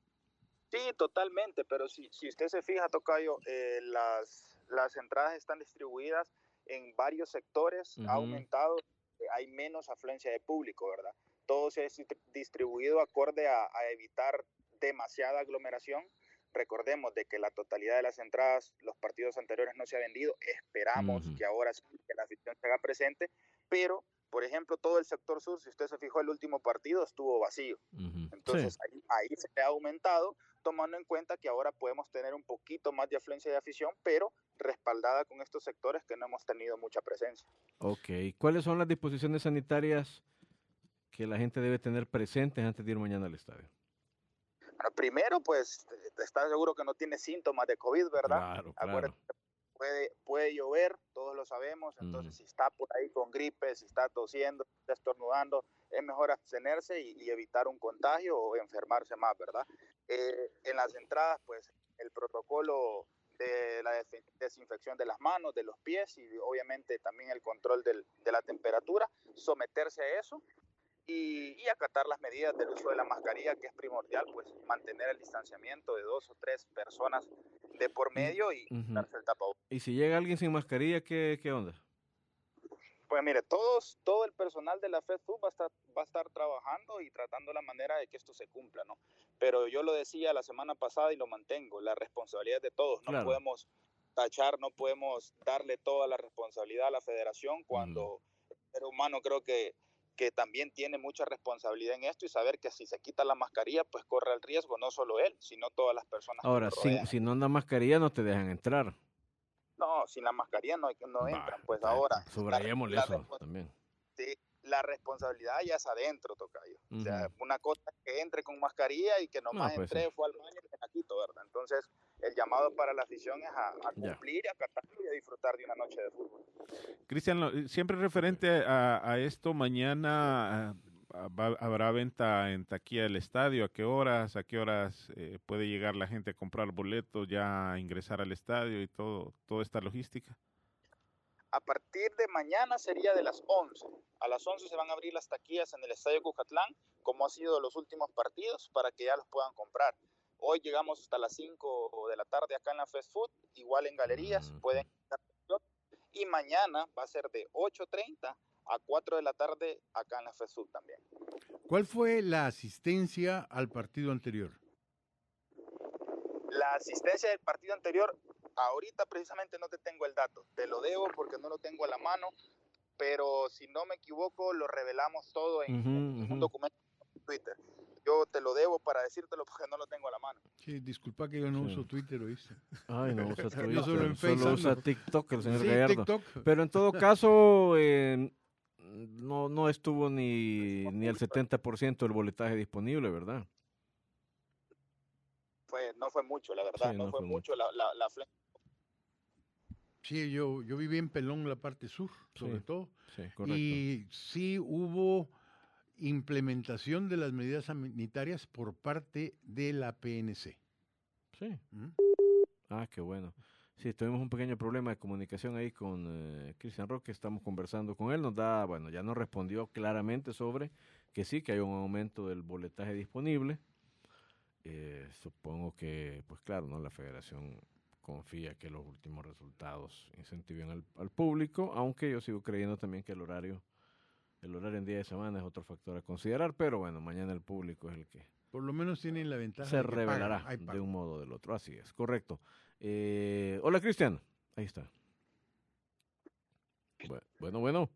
Speaker 13: Sí, totalmente, pero si, si usted se fija, Tocayo, eh, las, las entradas están distribuidas en varios sectores,
Speaker 9: Ujú.
Speaker 13: ha aumentado, eh, hay menos afluencia de público, ¿verdad? Todo se ha distri- distribuido acorde a, a evitar demasiada aglomeración. Recordemos de que la totalidad de las entradas, los partidos anteriores no se ha vendido, esperamos
Speaker 9: Ujú.
Speaker 13: que ahora sí que la afición se haga presente, pero, por ejemplo, todo el sector sur, si usted se fijó, el último partido estuvo vacío.
Speaker 9: Ujú.
Speaker 13: Entonces
Speaker 9: Sí.
Speaker 13: ahí, ahí se ha aumentado, tomando en cuenta que ahora podemos tener un poquito más de afluencia de afición, pero respaldada con estos sectores que no hemos tenido mucha presencia.
Speaker 9: Ok, ¿cuáles son las disposiciones sanitarias que la gente debe tener presentes antes de ir mañana al estadio?
Speaker 13: Bueno, primero, pues, está seguro que no tiene síntomas de COVID, ¿verdad?
Speaker 9: Claro, claro.
Speaker 13: Acuérdate, puede, puede llover, todos lo sabemos, entonces si está por ahí con gripe, si está tosiendo, si está estornudando, es mejor abstenerse y, y evitar un contagio o enfermarse más, ¿verdad? Eh, en las entradas, pues, el protocolo de la des- desinfección de las manos, de los pies y obviamente también el control del, de la temperatura, someterse a eso y, y acatar las medidas del uso de la mascarilla, que es primordial, pues mantener el distanciamiento de dos o tres personas de por medio y
Speaker 9: Ujú.
Speaker 13: darse el tapabocas.
Speaker 9: Y si llega alguien sin mascarilla, ¿qué, qué onda?
Speaker 13: Pues mire, todos, todo el personal de la FedFood va a estar, va a estar trabajando y tratando la manera de que esto se cumpla, ¿no? Pero yo lo decía la semana pasada y lo mantengo, la responsabilidad es de todos, no
Speaker 9: Claro.
Speaker 13: podemos tachar, no podemos darle toda la responsabilidad a la federación cuando el ser humano creo que, que también tiene mucha responsabilidad en esto y saber que si se quita la mascarilla, pues corre el riesgo no solo él, sino todas las personas
Speaker 9: Ahora,
Speaker 13: que lo
Speaker 9: si,
Speaker 13: rodean.
Speaker 9: si no anda mascarilla no te dejan entrar.
Speaker 13: No, sin la mascarilla no, no
Speaker 9: Va,
Speaker 13: entran, pues
Speaker 9: está-
Speaker 13: ahora...
Speaker 9: Subrayémosle
Speaker 13: la-
Speaker 9: eso
Speaker 13: la-
Speaker 9: también.
Speaker 13: Sí, la responsabilidad ya es adentro, Tocayo. O sea,
Speaker 9: Ujú.
Speaker 13: una cosa es que entre con mascarilla y que nomás
Speaker 9: pues
Speaker 13: entré,
Speaker 9: sí.
Speaker 13: fue al baño y me la quito, ¿verdad? Entonces, el llamado para la afición es a, a
Speaker 11: Ya.
Speaker 13: cumplir, a acatar y a disfrutar de una noche de fútbol.
Speaker 11: Cristian, lo- siempre referente a, a esto, mañana ah, va- habrá venta en taquilla del estadio. ¿A qué horas? ¿A qué horas eh, puede llegar la gente a comprar boletos, ya a ingresar al estadio y todo, toda esta logística?
Speaker 13: A partir de mañana sería de las once. A las once se van a abrir las taquillas en el Estadio Cucatlán, como ha sido los últimos partidos, para que ya los puedan comprar. Hoy llegamos hasta las cinco de la tarde acá en la Fast Food, igual en galerías, pueden. Y mañana va a ser de ocho treinta a cuatro de la tarde acá en la Fast Food también.
Speaker 10: ¿Cuál fue la asistencia al partido anterior?
Speaker 13: La asistencia del partido anterior, ahorita precisamente no te tengo el dato, te lo debo porque no lo tengo a la mano, pero si no me equivoco lo revelamos todo en,
Speaker 9: Ujú,
Speaker 13: en un
Speaker 9: ujú.
Speaker 13: documento en Twitter. Yo te lo debo para decírtelo porque no lo tengo a la mano.
Speaker 10: Sí, disculpa que yo no
Speaker 9: Sí.
Speaker 10: uso Twitter, ¿oíste?
Speaker 9: Ay, no usa Twitter,
Speaker 10: Yo solo en
Speaker 9: solo
Speaker 10: Facebook
Speaker 9: usa
Speaker 10: ando.
Speaker 9: TikTok el señor
Speaker 10: Sí,
Speaker 9: Gallardo.
Speaker 10: TikTok.
Speaker 9: Pero en todo caso, eh, no, no estuvo ni, ni al setenta por ciento del boletaje disponible, ¿verdad?
Speaker 13: Fue, no fue mucho, la verdad,
Speaker 9: Sí,
Speaker 13: no,
Speaker 9: no
Speaker 13: fue
Speaker 9: fue
Speaker 13: mucho la, la, la afluencia.
Speaker 10: Sí, yo, yo viví en Pelón, la parte sur, sobre
Speaker 9: Sí,
Speaker 10: todo.
Speaker 9: sí, correcto.
Speaker 10: Y sí hubo implementación de las medidas sanitarias por parte de la P N C.
Speaker 9: Sí.
Speaker 10: ¿Mm?
Speaker 9: Ah, qué bueno. Sí, tuvimos un pequeño problema de comunicación ahí con eh, Cristian Roque, estamos conversando con él, nos da, bueno, ya nos respondió claramente sobre que sí, que hay un aumento del boletaje disponible. Eh, supongo que, pues claro, ¿no? La federación confía que los últimos resultados incentiven al, al público, aunque yo sigo creyendo también que el horario, el horario en día de semana es otro factor a considerar, pero bueno, mañana el público es el que
Speaker 10: Por lo menos tienen la ventaja
Speaker 9: se
Speaker 10: de que pagan,
Speaker 9: revelará
Speaker 10: hay
Speaker 9: de
Speaker 10: pago.
Speaker 9: un modo o del otro. Así es, correcto. Eh, hola, Cristian. Ahí está. Bu- Bueno, bueno.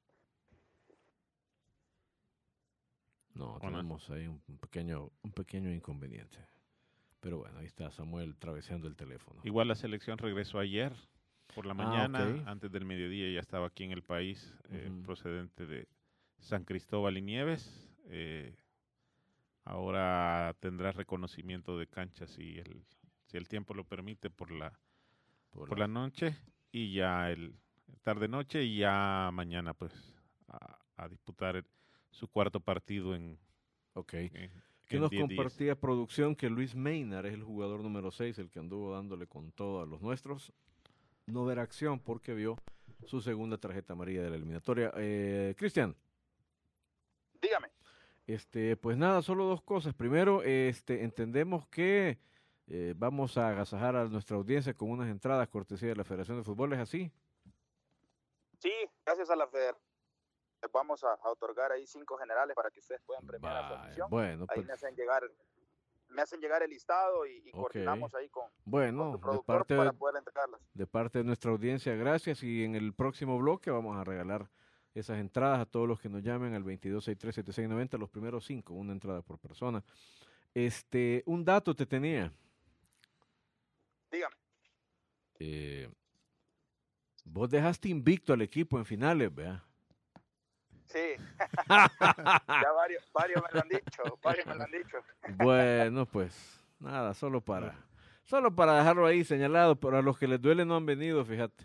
Speaker 9: No,
Speaker 11: Hola.
Speaker 9: tenemos ahí un un pequeño, un pequeño inconveniente. Pero bueno, ahí está Samuel traveseando el teléfono.
Speaker 11: Igual la selección regresó ayer por la
Speaker 9: Ah,
Speaker 11: mañana,
Speaker 9: ok.
Speaker 11: antes del mediodía ya estaba aquí en el país, eh,
Speaker 9: Ujú.
Speaker 11: procedente de San Cristóbal y Nieves. Eh, ahora tendrá reconocimiento de canchas si el, si el tiempo lo permite por la, por, la noche y ya el tarde-noche y ya mañana pues a, a disputar el- su cuarto partido en,
Speaker 9: Ok.
Speaker 11: en,
Speaker 9: Que
Speaker 11: en
Speaker 9: nos
Speaker 11: diez días.
Speaker 9: compartía producción que Luis Meinar es el jugador número seis, el que anduvo dándole con todo a los nuestros. No ver acción porque vio su segunda tarjeta amarilla de la eliminatoria. Eh, Cristian.
Speaker 13: Dígame.
Speaker 9: Este, pues nada, solo dos cosas. Primero, este, entendemos que eh, vamos a agasajar a nuestra audiencia con unas entradas cortesía de la Federación de Fútbol, ¿es así?
Speaker 13: Sí, gracias a la Federación. Vamos a, a otorgar ahí cinco generales para que ustedes puedan premiar a su
Speaker 9: Vaya,
Speaker 13: afición.
Speaker 9: bueno,
Speaker 13: ahí
Speaker 9: pues-
Speaker 13: me hacen llegar me hacen llegar el listado y, y
Speaker 9: Ok.
Speaker 13: coordinamos ahí con,
Speaker 9: Bueno,
Speaker 13: con tu
Speaker 9: de
Speaker 13: productor
Speaker 9: parte
Speaker 13: para
Speaker 9: de-
Speaker 13: poder entregarlas.
Speaker 9: De parte de nuestra audiencia, gracias. Y en el próximo bloque vamos a regalar esas entradas a todos los que nos llamen al veintidós sesenta y tres setenta y seis noventa, los primeros cinco, una entrada por persona. Este, un dato te tenía.
Speaker 13: Dígame.
Speaker 9: Eh, vos dejaste invicto al equipo en finales, ¿vea?
Speaker 13: Sí. Ya varios, varios me lo han dicho, varios me lo han dicho.
Speaker 9: Bueno, pues nada, solo para, solo para dejarlo ahí señalado, pero a los que les duele no han venido, fíjate.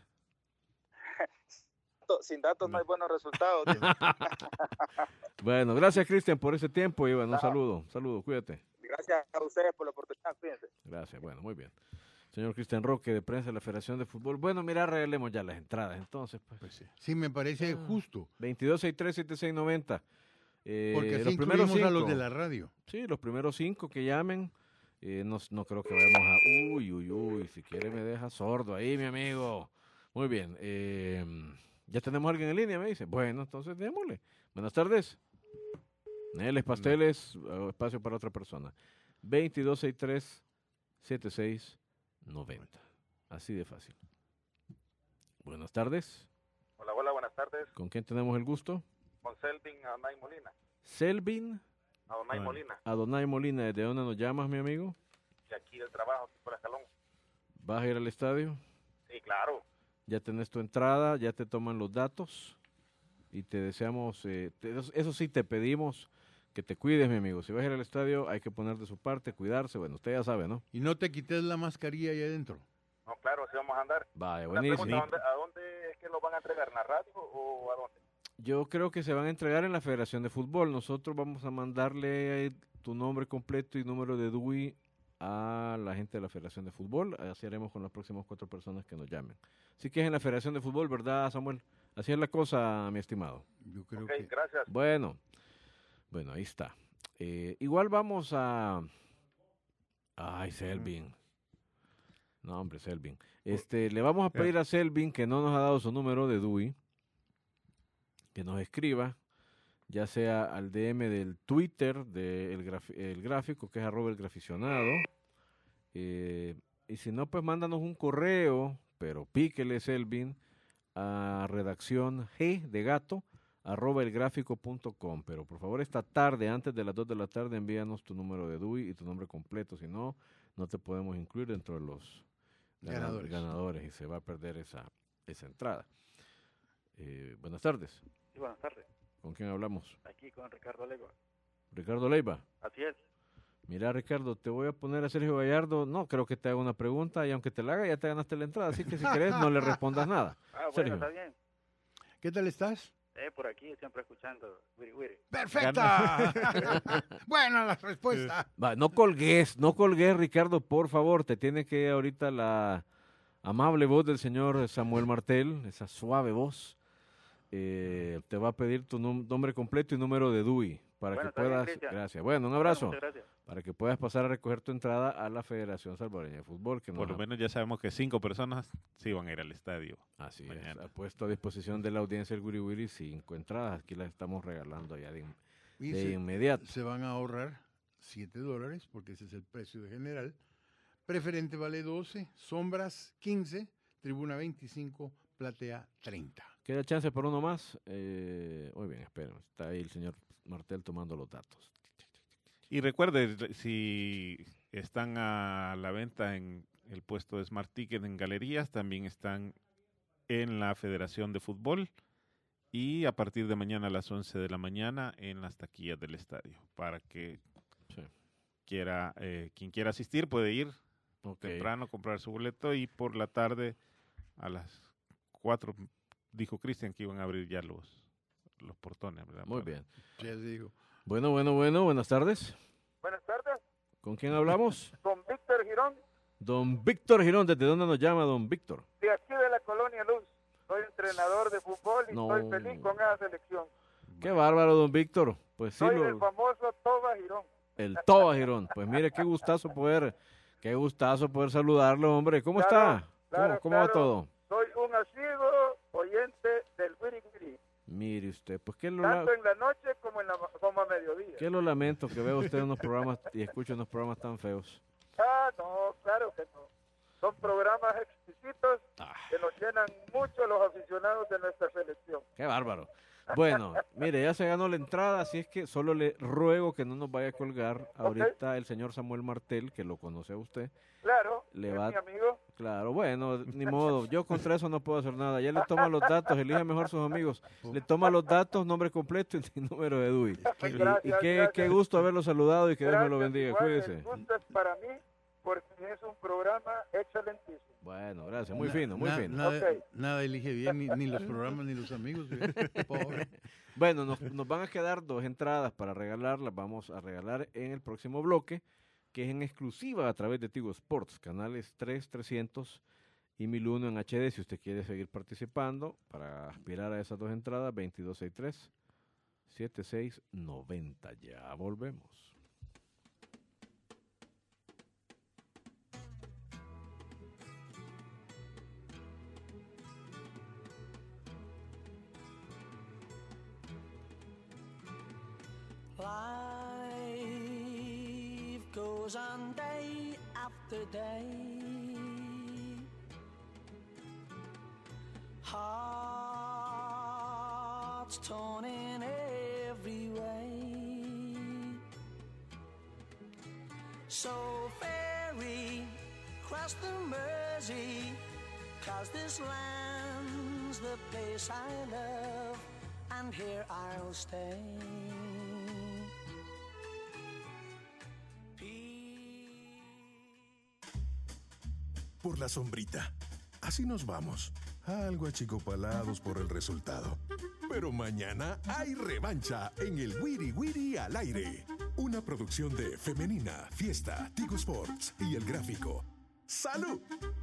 Speaker 13: Sin datos no hay buenos resultados.
Speaker 9: Bueno, gracias Cristian por ese tiempo y bueno, un
Speaker 13: Nada.
Speaker 9: saludo, un saludo, cuídate.
Speaker 13: Gracias a ustedes por la oportunidad, cuídense.
Speaker 9: Gracias, bueno, muy bien. Señor Cristian Roque, de prensa de la Federación de Fútbol. Bueno, mira, regalemos ya las entradas, entonces. Pues,
Speaker 10: sí. sí, me parece justo.
Speaker 9: veintidós sesenta y tres setenta y seis noventa. Eh,
Speaker 10: Porque así
Speaker 9: los primeros
Speaker 10: incluimos a los
Speaker 9: cinco.
Speaker 10: de la radio.
Speaker 9: Sí, los primeros cinco que llamen. Eh, no, no creo que vayamos a... Uy, uy, uy, si quiere me deja sordo ahí, mi amigo. Muy bien. eh, ya tenemos a alguien en línea, me dice. Bueno, entonces démosle. Buenas tardes. Neles Pasteles, o espacio para otra persona. veintidós sesenta y tres setenta y seis noventa. Así de fácil. Buenas tardes.
Speaker 14: Hola, hola, buenas tardes.
Speaker 9: ¿Con quién tenemos el gusto?
Speaker 14: Con Selvin Adonai Molina.
Speaker 9: Selvin
Speaker 14: Adonai Molina,
Speaker 9: Adonai Molina. ¿Desde dónde nos llamas, mi amigo?
Speaker 14: de aquí del trabajo, aquí por Escalón.
Speaker 9: ¿Vas a ir al estadio?
Speaker 14: Sí, claro.
Speaker 9: Ya tenés tu entrada, ya te toman los datos y te deseamos, eh, te- eso, eso sí, te pedimos Que te cuides, mi amigo. Si vas a ir al estadio, hay que poner de su parte, cuidarse. Bueno, usted ya sabe, ¿no?
Speaker 10: Y no te quites la mascarilla ahí adentro.
Speaker 14: No, claro, sí vamos a andar.
Speaker 9: Vaya,
Speaker 14: Una
Speaker 9: buenísimo.
Speaker 14: pregunta, ¿a dónde, ¿a dónde es que lo van a entregar? ¿En la radio o a dónde?
Speaker 9: Yo creo que se van a entregar en la Federación de Fútbol. Nosotros vamos a mandarle tu nombre completo y número de D U I a la gente de la Federación de Fútbol. Así haremos con las próximas cuatro personas que nos llamen. Así que es en la Federación de Fútbol, ¿verdad, Samuel? Así es la cosa, mi estimado.
Speaker 10: Yo creo
Speaker 14: okay,
Speaker 10: que...
Speaker 14: gracias.
Speaker 9: Bueno, bueno, ahí está. Eh, igual vamos a... Ay, Selvin. No, hombre, Selvin. Este, le vamos a pedir a Selvin, que no nos ha dado su número de D U I, que nos escriba, ya sea al D M del Twitter del graf el gráfico, que es arroba el graficionado. Eh, y si no, pues mándanos un correo, pero píquele, Selvin, a redacción G de gato, arroba elgráfico punto com, pero por favor esta tarde, antes de las dos de la tarde, envíanos tu número de D U I y tu nombre completo, si no, no te podemos incluir dentro de los ganadores, ganadores y se va a perder esa, esa entrada. Eh, buenas tardes.
Speaker 15: Sí, buenas tardes.
Speaker 9: ¿Con quién hablamos?
Speaker 15: Aquí con Ricardo Leiva.
Speaker 9: Ricardo Leiva.
Speaker 15: Así es.
Speaker 9: Mira, Ricardo, te voy a poner a Sergio Gallardo. No, creo que te haga una pregunta y aunque te la haga ya te ganaste la entrada, así que si querés no le respondas nada.
Speaker 15: Ah, bueno,
Speaker 9: Sergio.
Speaker 15: está bien.
Speaker 10: ¿Qué tal estás?
Speaker 15: Eh, por aquí, siempre escuchando. Wiri, wiri.
Speaker 10: ¡Perfecta! Buena la respuesta.
Speaker 9: Va, no colgues, no colgues, Ricardo, por favor. Te tiene que ahorita la amable voz del señor Samuel Martel, esa suave voz. Eh, te va a pedir tu nom nombre completo y número de D U I para
Speaker 15: Bueno,
Speaker 9: que
Speaker 15: está bien,
Speaker 9: puedas.
Speaker 15: Cristian.
Speaker 9: Gracias. Bueno, un abrazo.
Speaker 15: Bueno, muchas gracias.
Speaker 9: Para que puedas pasar a recoger tu entrada a la Federación Salvadoreña de Fútbol. Que
Speaker 11: Por
Speaker 9: nos
Speaker 11: lo
Speaker 9: ha-
Speaker 11: menos ya sabemos que cinco personas sí van a ir al estadio.
Speaker 9: Así es,
Speaker 11: mañana.
Speaker 9: ha puesto a disposición de la audiencia el Wiri Wiri cinco entradas. Aquí las estamos regalando ya de, in-
Speaker 10: Y
Speaker 9: de
Speaker 10: se-
Speaker 9: inmediato.
Speaker 10: Se van a ahorrar siete dólares porque ese es el precio de general. Preferente vale doce, sombras quince, tribuna veinticinco, platea treinta.
Speaker 9: Queda chance por uno más. Eh, muy bien, esperen. Está ahí el señor Martel tomando los datos.
Speaker 11: Y recuerde, si están a la venta en el puesto de Smart Ticket en galerías, también están en la Federación de Fútbol y a partir de mañana a las once de la mañana en las taquillas del estadio. Para que
Speaker 9: Sí.
Speaker 11: quiera, eh, quien quiera asistir puede ir
Speaker 9: Ok.
Speaker 11: temprano, comprar su boleto y por la tarde a las cuatro, dijo Cristian que iban a abrir ya los, los portones, ¿verdad?
Speaker 9: Muy
Speaker 11: Para-
Speaker 9: bien.
Speaker 10: Ya digo.
Speaker 9: Bueno, bueno, bueno. Buenas tardes.
Speaker 14: Buenas tardes,
Speaker 9: ¿Con quién hablamos?
Speaker 14: con Víctor Girón,
Speaker 9: Don Víctor Girón. ¿Desde dónde nos llama don Víctor?
Speaker 14: de aquí de la Colonia Luz. Soy entrenador de fútbol y
Speaker 9: No.
Speaker 14: estoy feliz con esa selección.
Speaker 9: Qué bárbaro, don Víctor. Pues sí,
Speaker 14: Soy
Speaker 9: lo-
Speaker 14: el famoso Toba Girón.
Speaker 9: el Toba Girón. Pues mire, qué gustazo poder, qué gustazo poder saludarlo, hombre. ¿Cómo
Speaker 14: Claro,
Speaker 9: está?
Speaker 14: claro,
Speaker 9: ¿Cómo, cómo va
Speaker 14: claro.
Speaker 9: todo?
Speaker 14: Soy un asiduo oyente del Wiri Wiri,
Speaker 9: Mire usted, pues qué lo,
Speaker 14: tanto
Speaker 9: la-
Speaker 14: en la noche como, en la, como a mediodía.
Speaker 9: qué lo lamento que vea usted unos programas y escuche unos programas tan feos.
Speaker 14: Ah, no, claro que no. Son programas exquisitos
Speaker 9: Ah.
Speaker 14: que nos llenan mucho los aficionados de nuestra selección.
Speaker 9: Qué bárbaro. Bueno, mire, ya se ganó la entrada, así es que solo le ruego que no nos vaya a colgar ahorita el señor Samuel Martel, que lo conoce a usted.
Speaker 14: Claro,
Speaker 9: Le
Speaker 14: es
Speaker 9: va-
Speaker 14: mi amigo.
Speaker 9: Claro, bueno, ni modo, yo contra eso no puedo hacer nada. Ya le toma los datos, elija mejor sus amigos. Le toma los datos, nombre completo y número de D U I. Y, y
Speaker 14: Gracias,
Speaker 9: qué,
Speaker 14: gracias.
Speaker 9: qué gusto haberlo saludado y que Dios me lo
Speaker 14: Gracias,
Speaker 9: bendiga.
Speaker 14: igual,
Speaker 9: Cuídese.
Speaker 14: El gusto es para mí porque es un programa excelentísimo.
Speaker 9: Bueno, gracias, muy
Speaker 10: Na-
Speaker 9: fino, muy
Speaker 10: na-
Speaker 9: fino.
Speaker 10: Nada,
Speaker 14: Ok.
Speaker 10: nada elige bien, ni, ni los programas ni los amigos. fíjate. Pobre.
Speaker 9: Bueno, nos, nos van a quedar dos entradas para regalar, las vamos a regalar en el próximo bloque, que es en exclusiva a través de Tigo Sports, canales tres, trescientos y mil uno en H D. Si usted quiere seguir participando, para aspirar a esas dos entradas, veintidós sesenta y tres, setenta y seis noventa. Ya volvemos.
Speaker 16: Life goes on day after day. Hearts torn in every way. So ferry cross the Mersey, 'cause this land's the place I love, and here I'll stay.
Speaker 1: por la sombrita. Así nos vamos, algo achicopalados por el resultado. Pero mañana hay revancha en el Wiri Wiri al aire. Una producción de Femenina, Fiesta, Tigo Sports y El Gráfico. ¡Salud!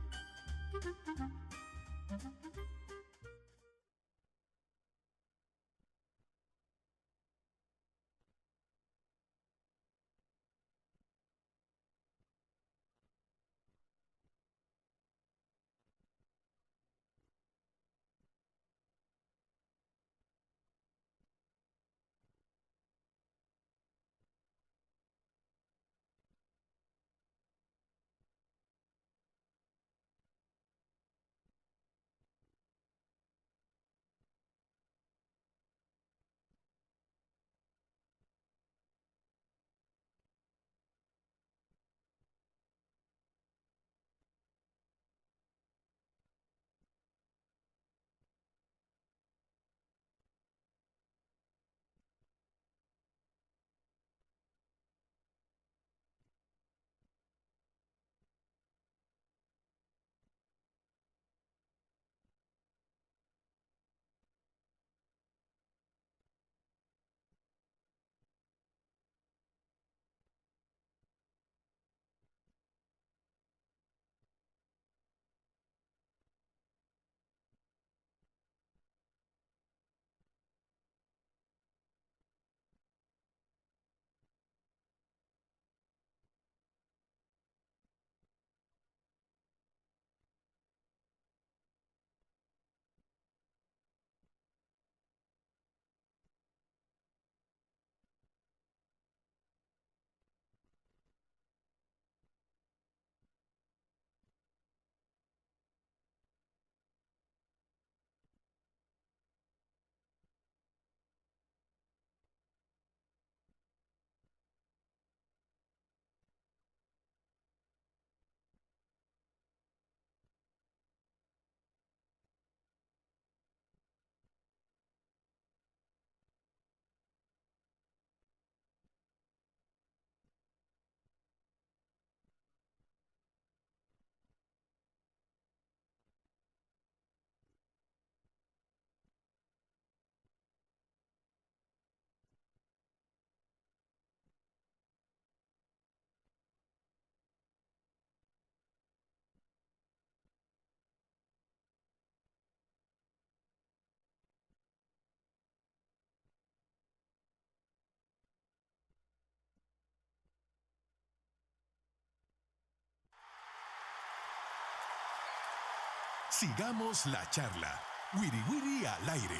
Speaker 1: Sigamos la charla. Wiri Wiri al aire.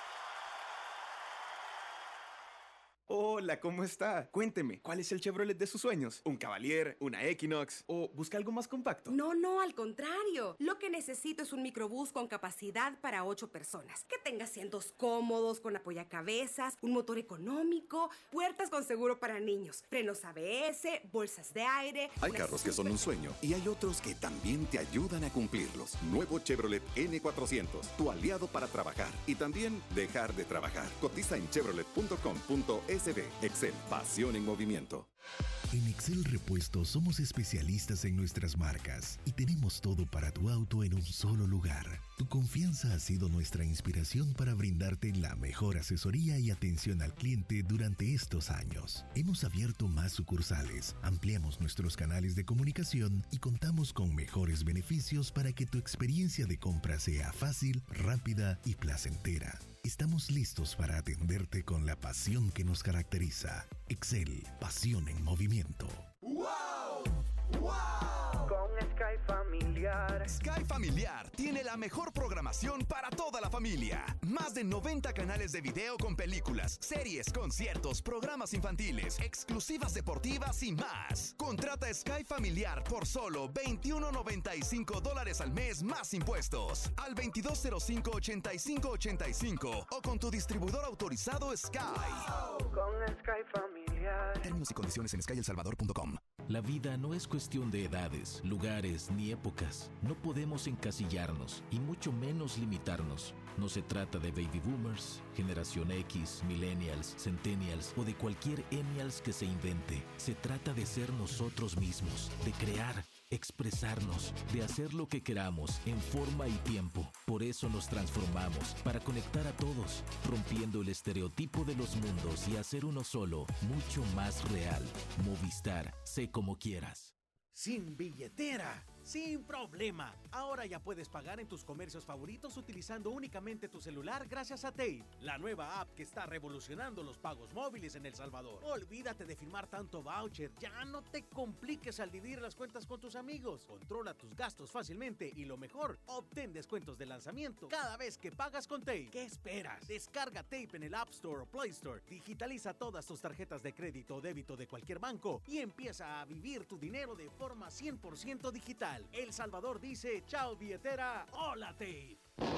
Speaker 2: Hola, ¿cómo está? Cuénteme, ¿cuál es el Chevrolet de sus sueños? ¿Un Cavalier? ¿Una Equinox? ¿O busca algo más compacto?
Speaker 3: No, no, al contrario. Lo que necesito es un microbús con capacidad para ocho personas. Que tenga asientos cómodos, con apoyacabezas, un motor económico, puertas con seguro para niños, frenos A B S, bolsas de aire...
Speaker 4: Hay
Speaker 3: una
Speaker 4: carros que son un sueño y hay otros que también te ayudan a cumplirlos. Nuevo Chevrolet N cuatrocientos, tu aliado para trabajar y también dejar de trabajar. Cotiza en chevrolet punto com punto es de. Excel, pasión en movimiento.
Speaker 17: En Excel Repuestos somos especialistas en nuestras marcas y tenemos todo para tu auto en un solo lugar. Tu confianza ha sido nuestra inspiración para brindarte la mejor asesoría y atención al cliente durante estos años. Hemos abierto más sucursales, ampliamos nuestros canales de comunicación y contamos con mejores beneficios para que tu experiencia de compra sea fácil, rápida y placentera. Estamos listos para atenderte con la pasión que nos caracteriza. Excel, pasión en movimiento.
Speaker 6: ¡Wow! ¡Wow!
Speaker 5: Con Sky Familiar.
Speaker 6: Sky Familiar tiene la mejor programación para toda la familia. Más de noventa canales de video con películas, series, conciertos, programas infantiles, exclusivas deportivas y más. Contrata Sky Familiar por solo veintiuno noventa y cinco dólares al mes más impuestos. Al veintidós cero cinco, ochenta y cinco ochenta y cinco o con tu distribuidor autorizado Sky.
Speaker 5: Con Sky Familiar.
Speaker 6: Términos y condiciones en sky el salvador punto com.
Speaker 7: La vida no es cuestión de edades, lugares ni épocas. No podemos encasillarnos y mucho menos limitarnos. No se trata de baby boomers, generación X, millennials, centennials o de cualquier ennials que se invente. Se trata de ser nosotros mismos, de crear, expresarnos, de hacer lo que queramos en forma y tiempo. Por eso nos transformamos, para conectar a todos, rompiendo el estereotipo de los mundos y hacer uno solo, mucho más real. Movistar, sé como quieras.
Speaker 8: Sin billetera, sin problema. Ahora ya puedes pagar en tus comercios favoritos utilizando únicamente tu celular gracias a Tape, la nueva app que está revolucionando los pagos móviles en El Salvador. Olvídate de firmar tanto voucher, ya no te compliques al dividir las cuentas con tus amigos. Controla tus gastos fácilmente y lo mejor, obtén descuentos de lanzamiento cada vez que pagas con Tape. ¿Qué esperas? Descarga Tape en el App Store o Play Store, digitaliza todas tus tarjetas de crédito o débito de cualquier banco y empieza a vivir tu dinero de forma cien por ciento digital. El Salvador dice, chao billetera, hola Tape.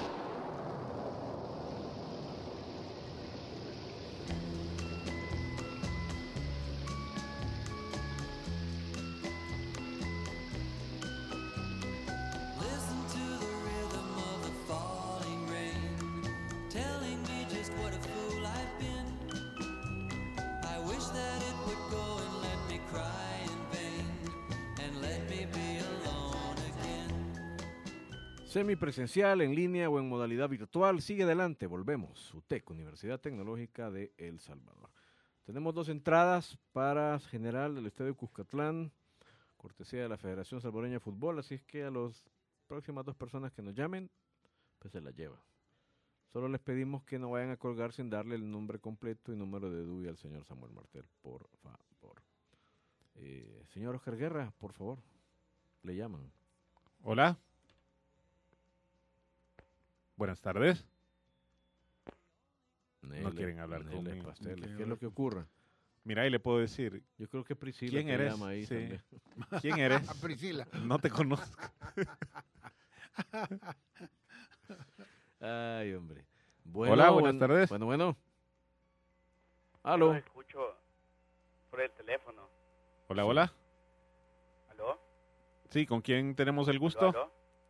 Speaker 16: Listen to the rhythm of the falling rain, telling me just what a fool I've been. I wish that it would go and let me cry in vain, and let me be alone again.
Speaker 9: Semipresencial, en línea o en modalidad virtual, sigue adelante, volvemos. U T E C, Universidad Tecnológica de El Salvador. Tenemos dos entradas para general del Estadio Cuscatlán, cortesía de la Federación Salvadoreña de Fútbol, así es que a las próximas dos personas que nos llamen, pues se las lleva. Solo les pedimos que no vayan a colgar sin darle el nombre completo y número de D U I al señor Samuel Martel, por favor. Eh, señor Oscar Guerra, por favor, le llaman.
Speaker 11: Hola. Buenas tardes.
Speaker 9: Nele,
Speaker 11: no quieren hablar
Speaker 9: Nele
Speaker 11: conmigo.
Speaker 9: Pasteles. ¿Qué es lo que ocurre?
Speaker 11: Mira, ahí le puedo decir.
Speaker 9: Yo creo que Priscila
Speaker 11: ¿Quién
Speaker 9: que
Speaker 11: eres?
Speaker 9: llama ahí
Speaker 11: Sí.
Speaker 9: también.
Speaker 11: ¿Quién eres?
Speaker 10: Priscila.
Speaker 11: No te conozco.
Speaker 9: Ay, hombre. Bueno,
Speaker 11: Hola, buenas
Speaker 9: buen-
Speaker 11: tardes.
Speaker 9: Bueno, bueno.
Speaker 15: Yo
Speaker 9: Aló.
Speaker 15: lo escucho por el teléfono.
Speaker 11: Hola, hola.
Speaker 15: ¿Aló?
Speaker 11: Sí, ¿con quién tenemos el gusto?
Speaker 15: ¿Aló?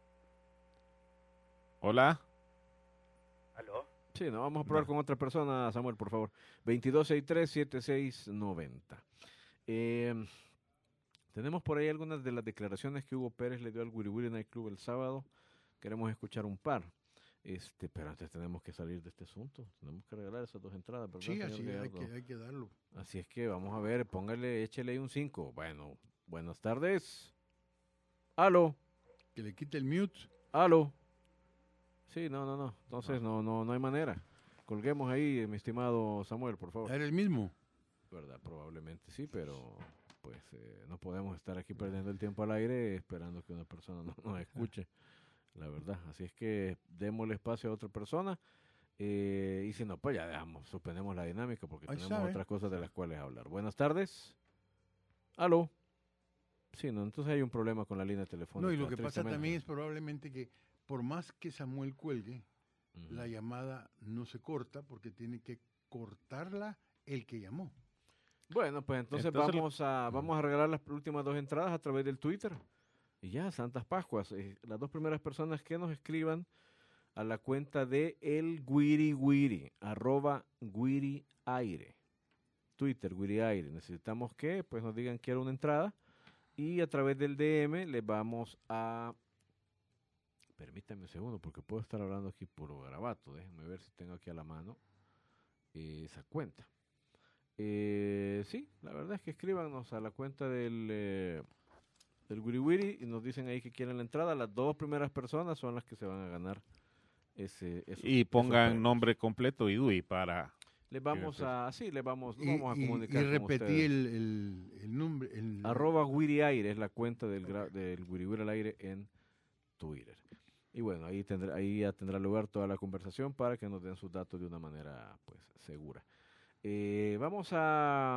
Speaker 11: Hola.
Speaker 15: ¿Aló?
Speaker 9: Sí, no, vamos a probar con otra persona, Samuel, por favor. veintidós sesenta y tres, setenta y seis noventa. Eh, tenemos por ahí algunas de las declaraciones que Hugo Pérez le dio al Wiri Wiri Night Club el sábado. Queremos escuchar un par. Este, pero antes tenemos que salir de este asunto. Tenemos que regalar esas dos entradas, ¿verdad,
Speaker 10: Sí,
Speaker 9: señor
Speaker 10: así hay
Speaker 9: Gallardo?
Speaker 10: que, hay que darlo.
Speaker 9: Así es que vamos a ver, póngale, échele ahí un cinco. Bueno, buenas tardes. Aló.
Speaker 10: Que le quite el mute.
Speaker 9: Aló. Sí, no, no, no. Entonces no, no, no hay manera. Colguemos ahí, mi estimado Samuel, por favor.
Speaker 10: ¿Era el mismo?
Speaker 9: Verdad, probablemente sí, pero pues eh, no podemos estar aquí perdiendo el tiempo al aire esperando que una persona no nos escuche, la verdad. Así es que démosle espacio a otra persona eh, y si no, pues ya dejamos, suspendemos la dinámica porque
Speaker 10: Ahí
Speaker 9: tenemos
Speaker 10: sabe.
Speaker 9: otras cosas de las cuales hablar. Buenas tardes. Aló. Sí, no, entonces hay un problema con la línea telefónica.
Speaker 10: No, y lo que pasa
Speaker 9: tristemente.
Speaker 10: también es probablemente que por más que Samuel cuelgue, la llamada no se corta porque tiene que cortarla el que llamó.
Speaker 9: Bueno, pues entonces,
Speaker 10: Entonces lo-
Speaker 9: vamos a vamos a regalar las últimas dos entradas a través del Twitter. Y ya, Santas Pascuas. Eh, las dos primeras personas que nos escriban a la cuenta de el Guiri Guiri, arroba Guiri Aire. Twitter, Guiri Aire. Necesitamos que pues nos digan quiero una entrada y a través del D M les vamos a... Permítanme un segundo porque puedo estar hablando aquí puro garabato. Déjenme ver si tengo aquí a la mano eh, esa cuenta. Eh, sí, la verdad es que escríbanos a la cuenta del, eh, del Wiri Wiri y nos dicen ahí que quieren la entrada. Las dos primeras personas son las que se van a ganar ese esos-
Speaker 11: Y
Speaker 9: esos
Speaker 11: pongan
Speaker 9: premios.
Speaker 11: nombre completo y D U I para...
Speaker 9: Les vamos a, sí, les vamos, nos
Speaker 10: Y,
Speaker 9: vamos a
Speaker 10: y-
Speaker 9: comunicar
Speaker 10: y
Speaker 9: con
Speaker 10: repetí
Speaker 9: ustedes.
Speaker 10: el, el, el nombre. El,
Speaker 9: Arroba Wiri Aire es la cuenta del, gra- del Wiri Wiri al aire en Twitter. Y bueno, ahí tendrá, ahí ya tendrá lugar toda la conversación para que nos den sus datos de una manera pues segura. Eh, vamos a,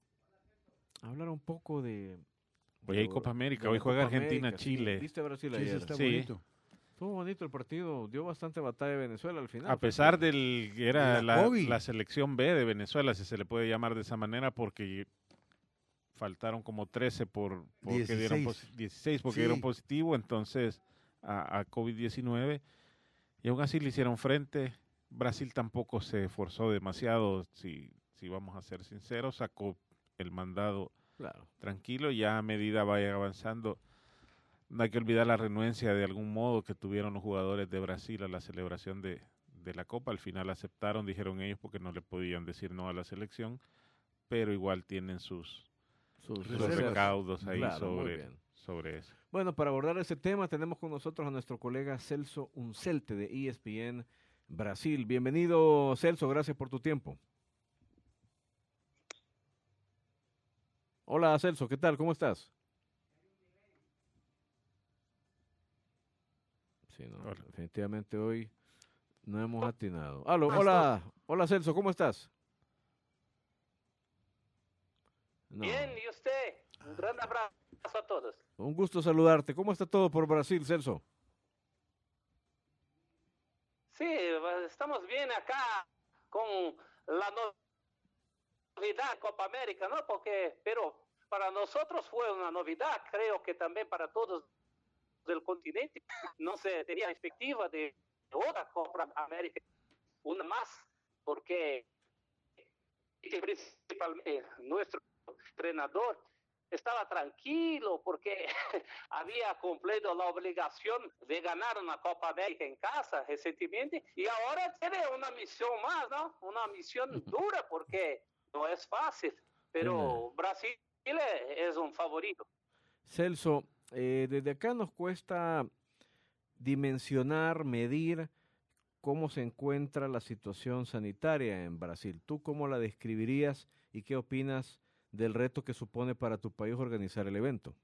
Speaker 9: a hablar un poco de...
Speaker 11: Hoy hay Copa América,
Speaker 9: de
Speaker 11: hoy
Speaker 9: la
Speaker 11: juega
Speaker 9: Copa
Speaker 11: Argentina,
Speaker 9: América, sí.
Speaker 11: Chile.
Speaker 9: ¿Viste Brasil
Speaker 11: Sí,
Speaker 9: ayer?
Speaker 11: eso está bonito.
Speaker 9: Estuvo bonito el partido, dio bastante batalla de Venezuela al final.
Speaker 11: A pesar del que era
Speaker 9: La
Speaker 11: la,
Speaker 9: COVID.
Speaker 11: la selección B de Venezuela, si se le puede llamar de esa manera, porque faltaron como trece por porque dieron
Speaker 10: dieciséis.
Speaker 11: posi- dieciséis porque
Speaker 10: Sí.
Speaker 11: dieron positivo, entonces a, a COVID diecinueve, y aún así le hicieron frente. Brasil tampoco se esforzó demasiado, si, si vamos a ser sinceros, sacó el mandado
Speaker 9: Claro.
Speaker 11: tranquilo, ya a medida vaya avanzando no hay que olvidar la renuencia de algún modo que tuvieron los jugadores de Brasil a la celebración de, de la Copa. Al final aceptaron, dijeron ellos, porque no le podían decir no a la selección, pero igual tienen sus,
Speaker 9: sus,
Speaker 11: sus
Speaker 9: reservas.
Speaker 11: recaudos ahí
Speaker 9: Claro, muy
Speaker 11: sobre,
Speaker 9: bien.
Speaker 11: sobre eso.
Speaker 9: Bueno, para abordar ese tema tenemos con nosotros a nuestro colega Celso Uncelte de E S P N Brasil. Bienvenido, Celso, gracias por tu tiempo. Hola, Celso, ¿qué tal? ¿Cómo estás? Sí, no, definitivamente hoy no hemos atinado. Aló, hola, hola Celso, ¿cómo estás? No.
Speaker 18: Bien, ¿y usted? Un gran abrazo a todos.
Speaker 9: Un gusto saludarte. ¿Cómo está todo por Brasil, Celso?
Speaker 18: Sí, estamos bien acá con la novedad Copa América, ¿no? Porque, pero para nosotros fue una novedad, creo que también para todos del continente. No se tenía expectativa de otra Copa América, una más, porque principalmente nuestro entrenador estaba tranquilo porque había cumplido la obligación de ganar una Copa América en casa recientemente y ahora tiene una misión más, ¿no? Una misión dura porque no es fácil, pero
Speaker 9: Sí.
Speaker 18: Brasil es un favorito.
Speaker 9: Celso, eh, desde acá nos cuesta dimensionar, medir cómo se encuentra la situación sanitaria en Brasil. ¿Tú cómo la describirías y qué opinas del reto que supone para tu país organizar el evento?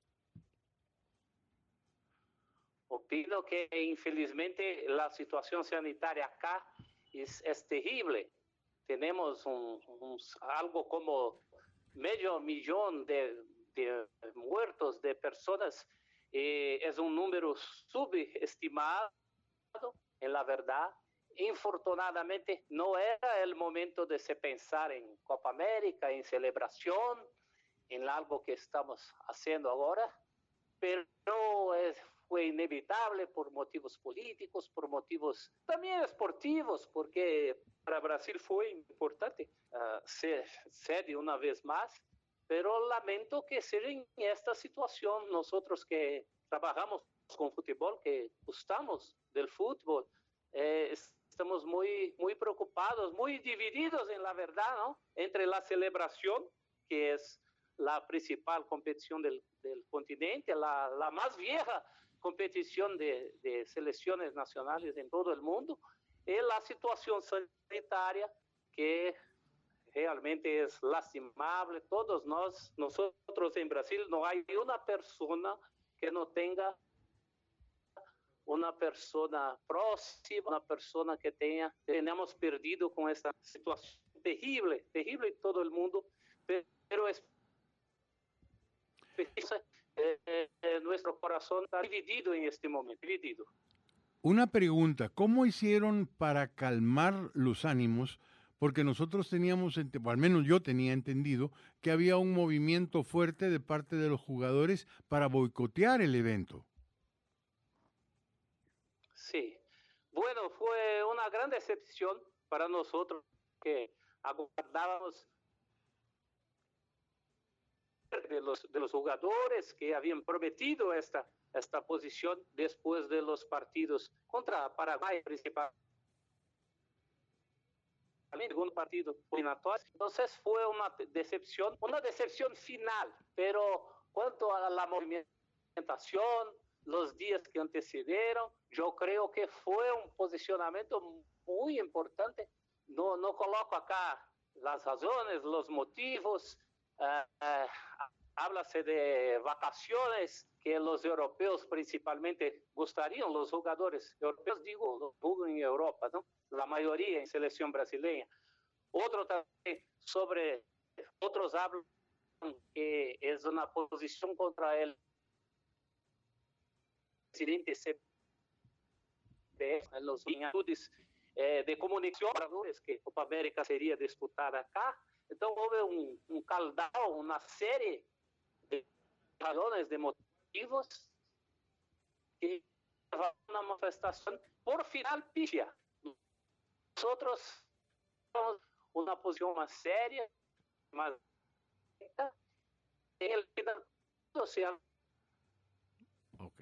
Speaker 18: Opino que infelizmente la situación sanitaria acá es, es terrible. Tenemos un, un, algo como medio millón de, de muertos, de personas. Eh, es un número subestimado, en la verdad. Infortunadamente no era el momento de se pensar en Copa América, en celebración, en algo que estamos haciendo ahora, pero es, fue inevitable por motivos políticos, por motivos también esportivos, porque para Brasil fue importante uh, ser sede una vez más, pero lamento que sea en esta situación nosotros que trabajamos con fútbol, que gustamos del fútbol, eh, estamos muy, muy preocupados, muy divididos en la verdad, ¿no? Entre la celebración, que es la principal competición del, del continente, la, la más vieja competición de, de selecciones nacionales en todo el mundo, y la situación sanitaria que realmente es lastimable. Todos nos, nosotros en Brasil no hay una persona que no tenga una persona próxima, una persona que tenga, tenemos perdido con esta situación terrible, terrible en todo el mundo, pero es eh, eh, nuestro corazón está dividido en este momento, dividido.
Speaker 10: Una pregunta, ¿cómo hicieron para calmar los ánimos? Porque nosotros teníamos, o al menos yo tenía entendido, que había un movimiento fuerte de parte de los jugadores para boicotear el evento.
Speaker 18: Sí, bueno, fue una gran decepción para nosotros que aguardábamos de los, de los jugadores que habían prometido esta, esta posición después de los partidos contra Paraguay principalmente, segundo partido eliminatorio. Entonces fue una decepción, una decepción final, pero cuanto a la movimentación, los días que antecedieron, yo creo que fue un posicionamiento muy importante. No, no coloco acá las razones, los motivos. Uh, uh, háblase de vacaciones que los europeos principalmente gustarían, los jugadores europeos, digo, jugan en Europa, ¿no? La mayoría en selección brasileña. Otro también sobre, otros hablan que es una posición contra el presidente C B S, los inquietudes eh, de comunicación, que Copa América sería disputada acá. Entonces hubo un, un caldao, una serie de razones, de motivos que una manifestación por final pifia. Nosotros tenemos una posición más seria, más en el final, o sea,
Speaker 9: Ok,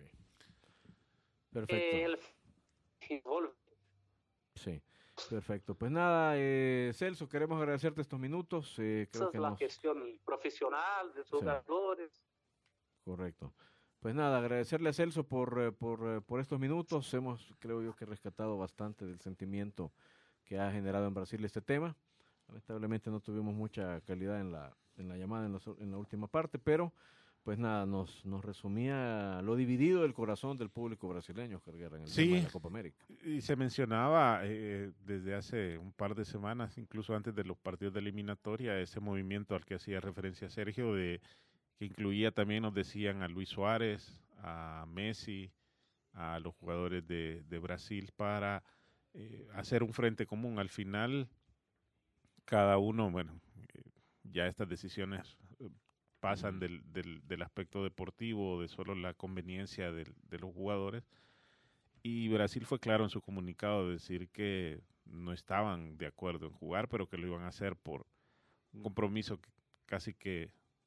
Speaker 9: Perfecto.
Speaker 18: el fútbol.
Speaker 9: Sí, perfecto. Pues nada, eh, Celso, queremos agradecerte estos minutos. Eh, creo
Speaker 18: Esa
Speaker 9: que
Speaker 18: es la
Speaker 9: nos...
Speaker 18: gestión profesional de los
Speaker 9: Sí.
Speaker 18: jugadores.
Speaker 9: Correcto. Pues nada, agradecerle a Celso por, eh, por, eh, por estos minutos. Hemos, creo yo, que rescatado bastante del sentimiento que ha generado en Brasil este tema. Lamentablemente no tuvimos mucha calidad en la, en la llamada en, los, en la última parte, pero pues nada, nos, nos resumía lo dividido del corazón del público brasileño, Oscar Guerra, en el tema
Speaker 11: Sí,
Speaker 9: de la Copa América.
Speaker 11: y se mencionaba eh, desde hace un par de semanas, incluso antes de los partidos de eliminatoria, ese movimiento al que hacía referencia Sergio, de que incluía también, nos decían, a Luis Suárez, a Messi, a los jugadores de, de Brasil para eh, hacer un frente común. Al final, cada uno, bueno, eh, ya estas decisiones eh, pasan del, del, del aspecto deportivo, de solo la conveniencia del, de los jugadores. Y Brasil fue claro en su comunicado de decir que no estaban de acuerdo en jugar, pero que lo iban a hacer por un compromiso que, casi que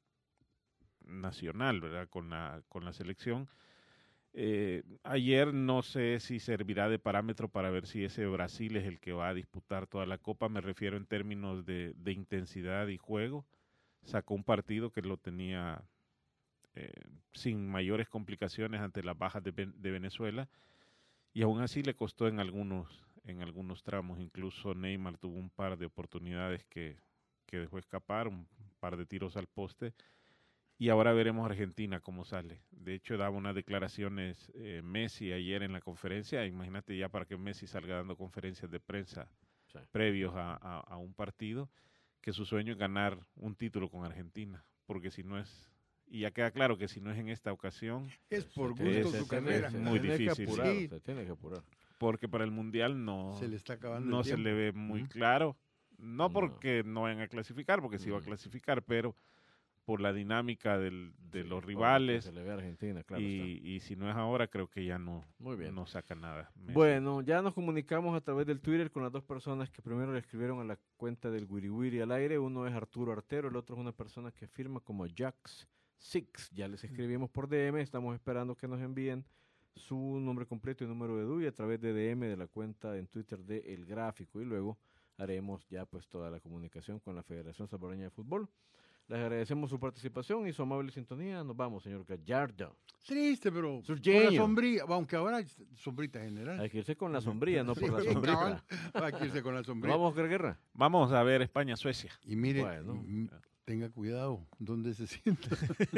Speaker 11: nacional, ¿verdad? Con la, con la selección. Eh, ayer no sé si servirá de parámetro para ver si ese Brasil es el que va a disputar toda la Copa. Me refiero en términos de, de intensidad y juego. Sacó un partido que lo tenía eh, sin mayores complicaciones ante las bajas de, de Venezuela, y aún así le costó en algunos, en algunos tramos. Incluso Neymar tuvo un par de oportunidades que, que dejó escapar, un par de tiros al poste. Y ahora veremos Argentina cómo sale. De hecho, daba unas declaraciones eh, Messi ayer en la conferencia. Imagínate ya para que Messi salga dando conferencias de prensa sí. previos a, a, a un partido, que su sueño es ganar un título con Argentina. Porque si no es, y ya queda claro que si no es en esta ocasión,
Speaker 10: es por gusto
Speaker 11: es,
Speaker 10: su carrera.
Speaker 11: es muy
Speaker 9: se
Speaker 11: difícil.
Speaker 9: Que apurar,
Speaker 11: sí.
Speaker 9: Se tiene que apurar.
Speaker 11: Porque para el Mundial no
Speaker 10: se le, está acabando
Speaker 11: no
Speaker 10: el
Speaker 11: se
Speaker 10: tiempo.
Speaker 11: le ve muy uh-huh. claro. No porque no. no vayan a clasificar, porque uh-huh. sí va a clasificar, pero por la dinámica del, de sí, los rivales.
Speaker 9: Se le ve a Argentina, claro
Speaker 11: y, y si no es ahora, creo que ya no,
Speaker 9: Muy bien.
Speaker 11: no saca nada.
Speaker 9: Messi. Bueno, ya nos comunicamos a través del Twitter con las dos personas que primero le escribieron a la cuenta del Wiri Wiri al aire. Uno es Arturo Artero, el otro es una persona que firma como Jax Six. Ya les escribimos por D M, estamos esperando que nos envíen su nombre completo y número de D U I a través de D M de la cuenta en Twitter de El Gráfico, y luego haremos ya pues toda la comunicación con la Federación Salvadoreña de Fútbol. Les agradecemos su participación y su amable sintonía. Nos vamos, señor Gallardo.
Speaker 10: Triste, pero
Speaker 9: Surgeño.
Speaker 10: con la sombría, aunque ahora hay sombrita general.
Speaker 9: Hay que irse con la sombría, no por la sombrita.
Speaker 10: Hay que irse con la sombría.
Speaker 9: Vamos, Guerra.
Speaker 11: Vamos a ver España-Suecia.
Speaker 10: Y mire,
Speaker 9: bueno.
Speaker 10: m- tenga cuidado donde se sienta.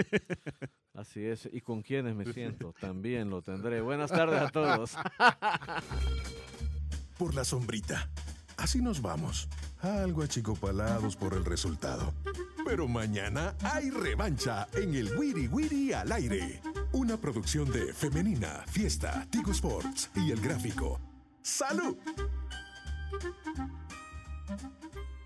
Speaker 9: Así es, y con quienes me siento, también lo tendré. Buenas tardes a todos.
Speaker 1: Por la sombrita. Así nos vamos. Algo achicopalados por el resultado. Pero mañana hay revancha en el Wiri Wiri al aire. Una producción de Femenina, Fiesta, Tigo Sports y El Gráfico. ¡Salud!